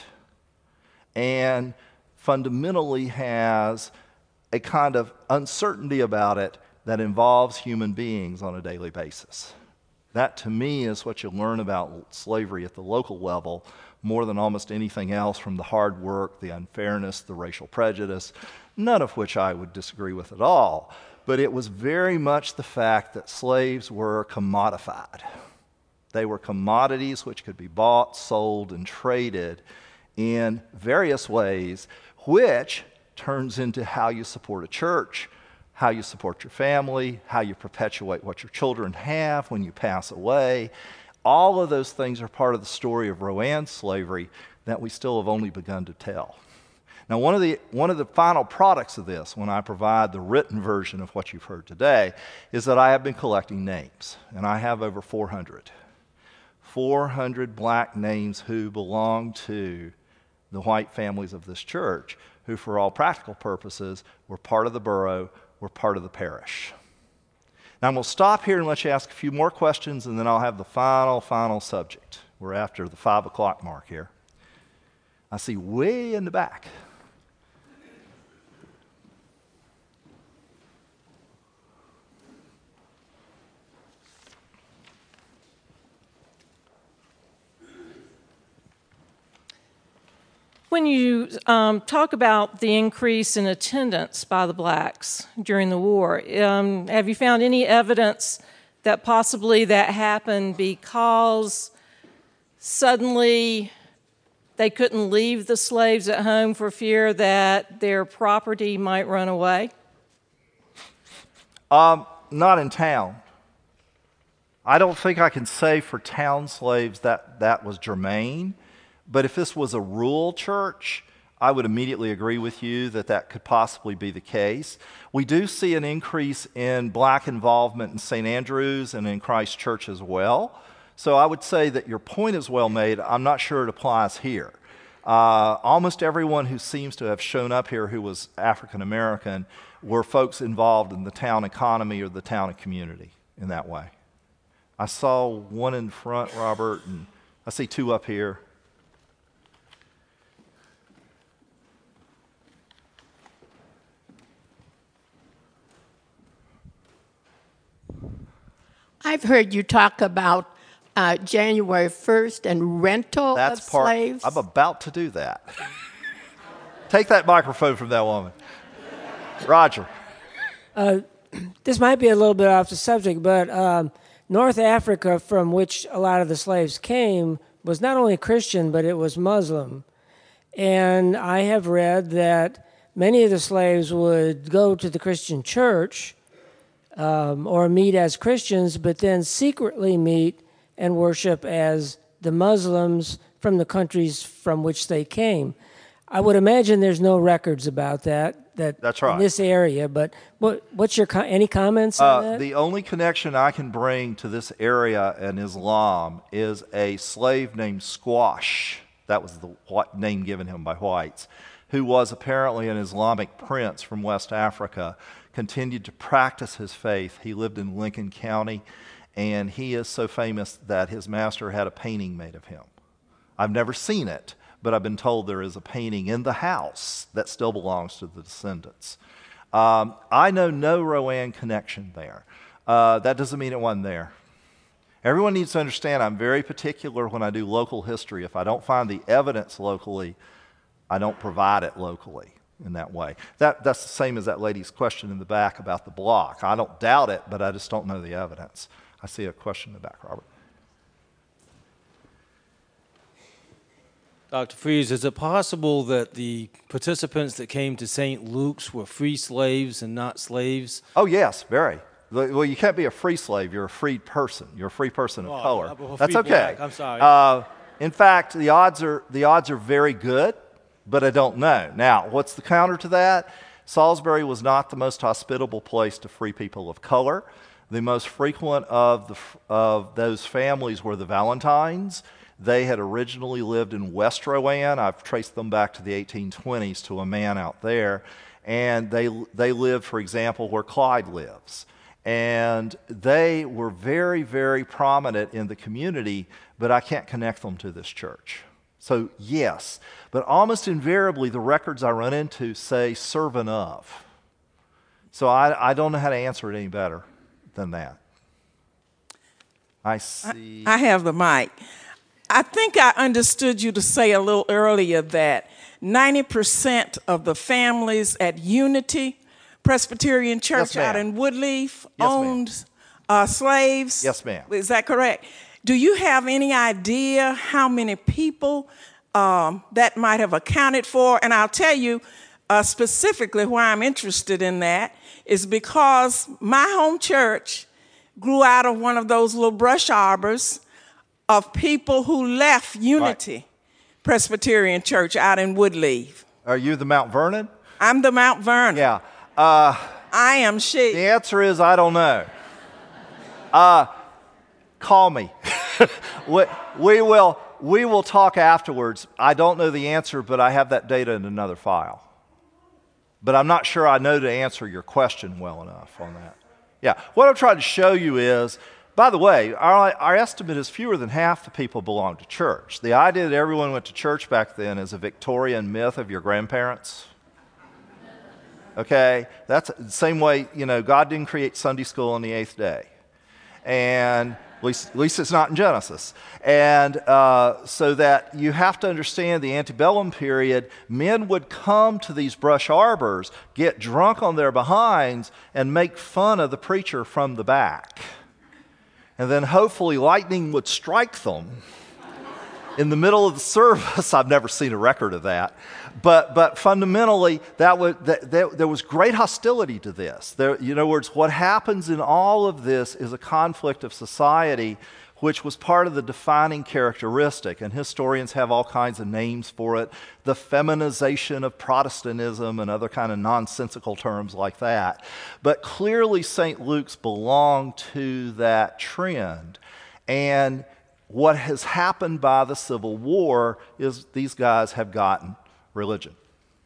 and fundamentally has a kind of uncertainty about it that involves human beings on a daily basis. That, to me, is what you learn about slavery at the local level more than almost anything else, from the hard work, the unfairness, the racial prejudice, none of which I would disagree with at all. But it was very much the fact that slaves were commodified. They were commodities which could be bought, sold, and traded in various ways, which turns into how you support a church, how you support your family, how you perpetuate what your children have when you pass away. All of those things are part of the story of Rowan slavery that we still have only begun to tell. Now, one of the one of the final products of this, when I provide the written version of what you've heard today, is that I have been collecting names, and I have over four hundred. four hundred black names who belong to the white families of this church, who for all practical purposes were part of the borough, were part of the parish. Now, I'm going to stop here and let you ask a few more questions, and then I'll have the final, final subject. We're after the five o'clock mark here. I see way in the back. When you um, talk about the increase in attendance by the blacks during the war, um, have you found any evidence that possibly that happened because suddenly they couldn't leave the slaves at home for fear that their property might run away? Um, not in town. I don't think I can say for town slaves that that was germane. But if this was a rural church, I would immediately agree with you that that could possibly be the case. We do see an increase in black involvement in Saint Andrews and in Christ Church as well. So I would say that your point is well made. I'm not sure it applies here. Uh, almost everyone who seems to have shown up here who was African American were folks involved in the town economy or the town community in that way. I saw one in front, Robert, and I see two up here. I've heard you talk about uh, January first and rental That's of part, slaves. I'm about to do that. Take that microphone from that woman. Roger. Uh, this might be a little bit off the subject, but um, North Africa, from which a lot of the slaves came, was not only Christian, but it was Muslim. And I have read that many of the slaves would go to the Christian church Um, or meet as Christians, but then secretly meet and worship as the Muslims from the countries from which they came. I would imagine there's no records about that. That That's right. In this area, but what, what's your co- any comments on Uh, that? the only connection I can bring to this area in Islam is a slave named Squash. That was the wh- name given him by whites, who was apparently an Islamic prince from West Africa, continued to practice his faith. He lived in Lincoln County, and he is so famous that his master had a painting made of him. I've never seen it, but I've been told there is a painting in the house that still belongs to the descendants. Um, I know no Rowan connection there. Uh, that doesn't mean it wasn't there. Everyone needs to understand I'm very particular when I do local history. If I don't find the evidence locally, I don't provide it locally in that way. That, that's the same as that lady's question in the back about the block. I don't doubt it, but I just don't know the evidence. I see a question in the back, Robert. Doctor Freeze, is it possible that the participants that came to Saint Luke's were free slaves and not slaves? Oh, yes, very. Well, you can't be a free slave. You're a freed person. You're a free person of Oh, color. I'm a That's free okay. black. I'm sorry. Uh, in fact, the odds are the odds are very good, but I don't know. Now, what's the counter to that? Salisbury was not the most hospitable place to free people of color. The most frequent of the of those families were the Valentines. They had originally lived in West Rowan. I've traced them back to the eighteen twenties to a man out there. And they, they lived, for example, where Clyde lives. And they were very, very prominent in the community, but I can't connect them to this church. So, yes. But almost invariably, the records I run into say servant of. So I, I don't know how to answer it any better than that. I see. I, I have the mic. I think I understood you to say a little earlier that ninety percent of the families at Unity Presbyterian Church Yes, out ma'am. in Woodleaf Yes, owned uh, slaves? Yes, ma'am. Is that correct? Do you have any idea how many people um, that might have accounted for? And I'll tell you uh, specifically why I'm interested in that is because my home church grew out of one of those little brush arbors of people who left Unity Right. Presbyterian Church out in Woodleaf. Are you the Mount Vernon? I'm the Mount Vernon. Yeah. Uh, I am she. the answer is I don't know. Uh, call me. we, we will we will talk afterwards. I don't know the answer, but I have that data in another file. But I'm not sure I know to answer your question well enough on that. Yeah. What I'm trying to show you is, by the way, our, our estimate is fewer than half the people belong to church. The idea that everyone went to church back then is a Victorian myth of your grandparents. Okay? That's the same way, you know, God didn't create Sunday school on the eighth day. And at least, at least it's not in Genesis. And uh, so that you have to understand the antebellum period, men would come to these brush arbors, get drunk on their behinds, and make fun of the preacher from the back. And then hopefully lightning would strike them in the middle of the service. I've never seen a record of that. But, but fundamentally, that was, that, that, there was great hostility to this. There, in other words, what happens in all of this is a conflict of society, which was part of the defining characteristic. And historians have all kinds of names for it. The feminization of Protestantism and other kind of nonsensical terms like that. But clearly Saint Luke's belonged to that trend. And what has happened by the Civil War is these guys have gotten religion.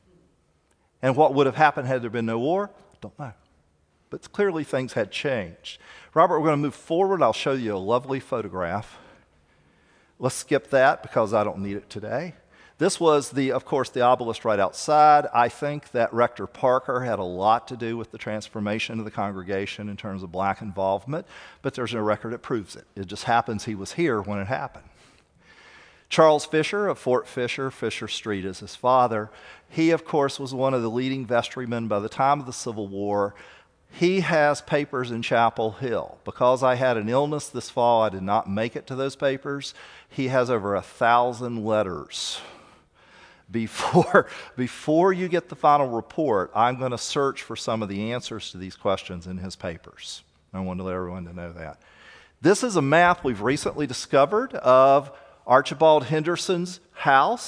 And what would have happened had there been no war? I don't know. But clearly things had changed. Robert, we're going to move forward. I'll show you a lovely photograph. Let's skip that because I don't need it today. This was, the, of course, the obelisk right outside. I think that Rector Parker had a lot to do with the transformation of the congregation in terms of black involvement, but there's no record that proves it. It just happens he was here when it happened. Charles Fisher of Fort Fisher, Fisher Street is his father. He, of course, was one of the leading vestrymen by the time of the Civil War. He has papers in Chapel Hill. Because I had an illness this fall, I did not make it to those papers. He has over a thousand letters. Before, before you get the final report, I'm going to search for some of the answers to these questions in his papers. I wanted to let everyone to know that. This is a map we've recently discovered of Archibald Henderson's house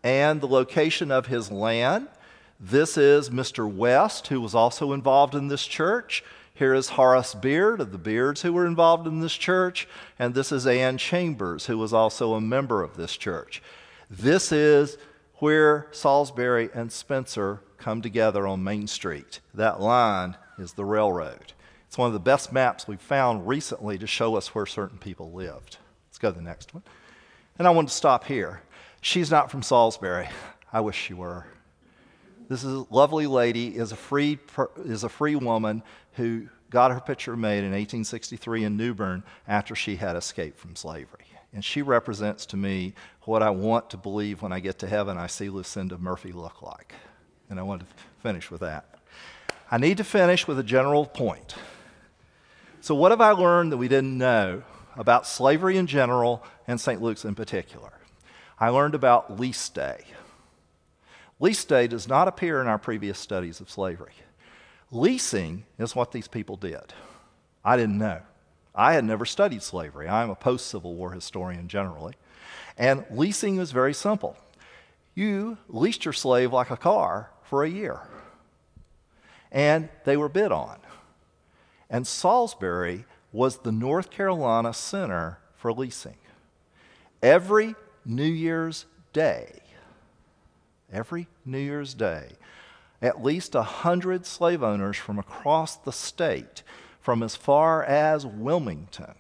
and the location of his land. This is Mister West, who was also involved in this church. Here is Horace Beard of the Beards, who were involved in this church. And this is Ann Chambers, who was also a member of this church. This is where Salisbury and Spencer come together on Main Street. That line is the railroad. It's one of the best maps we've found recently to show us where certain people lived. Let's go to the next one. And I want to stop here. She's not from Salisbury. I wish she were. This is a lovely lady, is a free, is a free woman who got her picture made in eighteen sixty-three in New Bern after she had escaped from slavery. And she represents to me what I want to believe when I get to heaven I see Lucinda Murphy look like. And I want to finish with that. I need to finish with a general point. So what have I learned that we didn't know about slavery in general and Saint Luke's in particular? I learned about lease day. Lease day does not appear in our previous studies of slavery. Leasing is what these people did. I didn't know. I had never studied slavery. I'm a post-Civil War historian generally. And leasing is very simple. You leased your slave like a car for a year. And they were bid on. And Salisbury was the North Carolina center for leasing. Every New Year's Day, every New Year's Day, at least a hundred slave owners from across the state, from as far as Wilmington,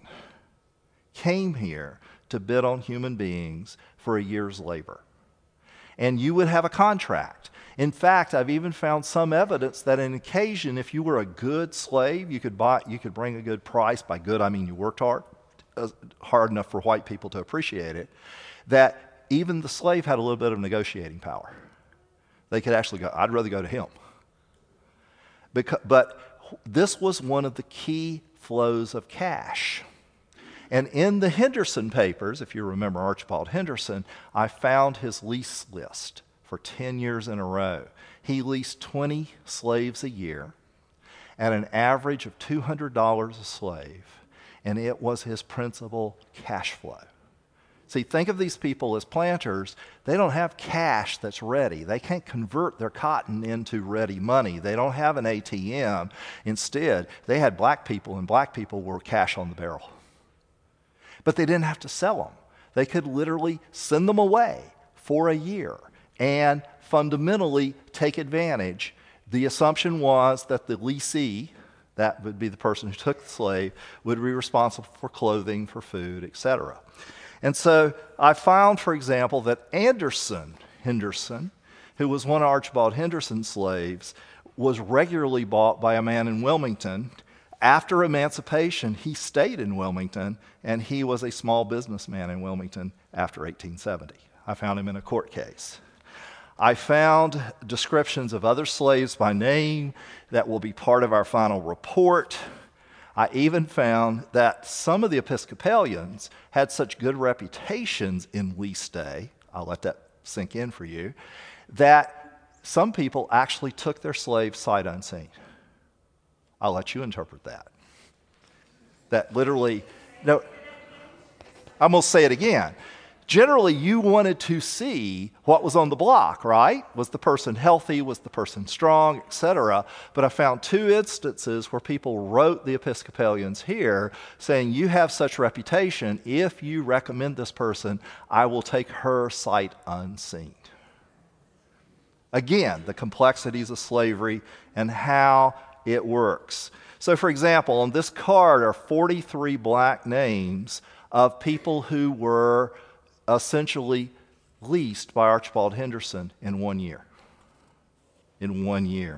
came here to bid on human beings for a year's labor. And you would have a contract. In fact, I've even found some evidence that on occasion, if you were a good slave, you could buy, you could bring a good price. By good, I mean you worked hard, uh, hard enough for white people to appreciate it, that even the slave had a little bit of negotiating power. They could actually go, I'd rather go to him. Because, but this was one of the key flows of cash. And in the Henderson papers, if you remember Archibald Henderson, I found his lease list for ten years in a row. He leased twenty slaves a year at an average of two hundred dollars a slave, and it was his principal cash flow. See, think of these people as planters. They don't have cash that's ready. They can't convert their cotton into ready money. They don't have an A T M. Instead, they had black people, and black people were cash on the barrel. But they didn't have to sell them. They could literally send them away for a year and fundamentally take advantage. The assumption was that the leasee, that would be the person who took the slave, would be responsible for clothing, for food, et cetera. And so I found, for example, that Anderson Henderson, who was one of Archibald Henderson's slaves, was regularly bought by a man in Wilmington. After emancipation, he stayed in Wilmington, and he was a small businessman in Wilmington after eighteen seventy. I found him in a court case. I found descriptions of other slaves by name that will be part of our final report. I even found that some of the Episcopalians had such good reputations in lease day, I'll let that sink in for you, that some people actually took their slaves sight unseen. I'll let you interpret that. That literally, no, I'm going to say it again. Generally, you wanted to see what was on the block, right? Was the person healthy? Was the person strong, et cetera? But I found two instances where people wrote the Episcopalians here saying, you have such reputation. If you recommend this person, I will take her sight unseen. Again, the complexities of slavery and how it works. So, for example, on this card are forty-three black names of people who were essentially leased by Archibald Henderson in one year. In one year.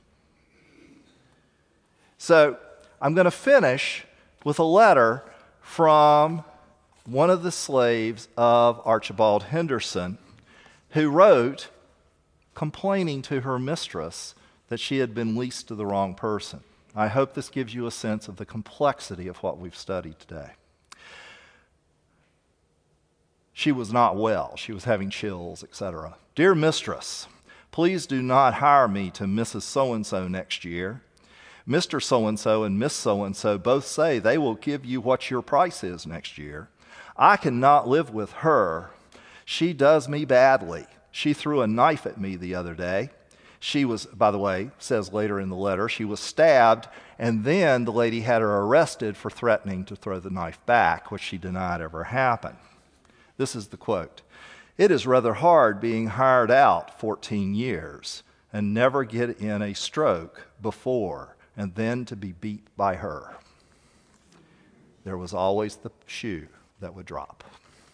So I'm going to finish with a letter from one of the slaves of Archibald Henderson who wrote complaining to her mistress that she had been leased to the wrong person. I hope this gives you a sense of the complexity of what we've studied today. She was not well. She was having chills, et cetera. Dear mistress, please do not hire me to Missus So-and-so next year. Mister So-and-so and Miss So-and-so both say they will give you what your price is next year. I cannot live with her. She does me badly. She threw a knife at me the other day. She was, by the way, says later in the letter, she was stabbed, and then the lady had her arrested for threatening to throw the knife back, which she denied ever happened. This is the quote. It is rather hard being hired out fourteen years and never get in a stroke before, and then to be beat by her. There was always the shoe that would drop.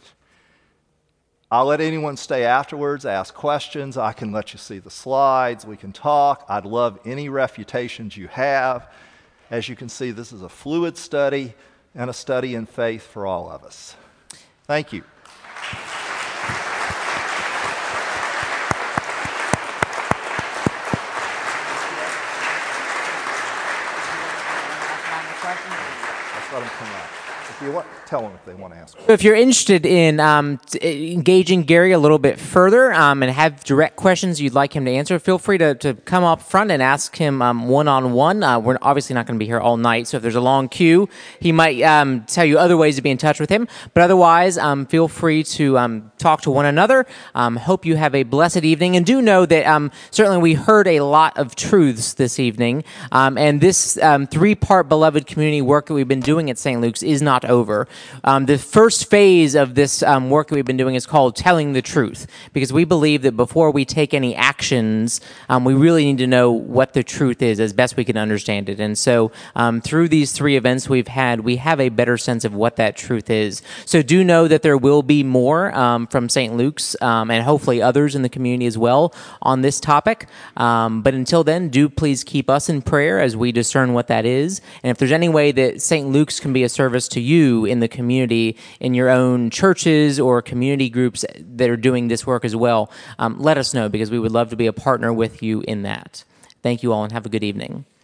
I'll let anyone stay afterwards, ask questions. I can let you see the slides. We can talk. I'd love any refutations you have. As you can see, this is a fluid study and a study in faith for all of us. Thank you. Let's let them come out. If you want, tell them if they want to ask. If you're interested in um, t- engaging Gary a little bit further um, and have direct questions you'd like him to answer, feel free to, to come up front and ask him um, one-on-one. Uh, we're obviously not going to be here all night, so if there's a long queue, he might um, tell you other ways to be in touch with him. But otherwise, um, feel free to um, talk to one another. Um, hope you have a blessed evening. And do know that um, certainly we heard a lot of truths this evening. Um, and this um, three-part beloved community work that we've been doing at Saint Luke's is not over. Um, the first phase of this um, work that we've been doing is called Telling the Truth, because we believe that before we take any actions, um, we really need to know what the truth is as best we can understand it. And so um, through these three events we've had, we have a better sense of what that truth is. So do know that there will be more um, from Saint Luke's um, and hopefully others in the community as well on this topic. Um, but until then, do please keep us in prayer as we discern what that is. And if there's any way that Saint Luke's can be a service to you in the community, in your own churches or community groups that are doing this work as well, um, let us know, because we would love to be a partner with you in that. Thank you all and have a good evening.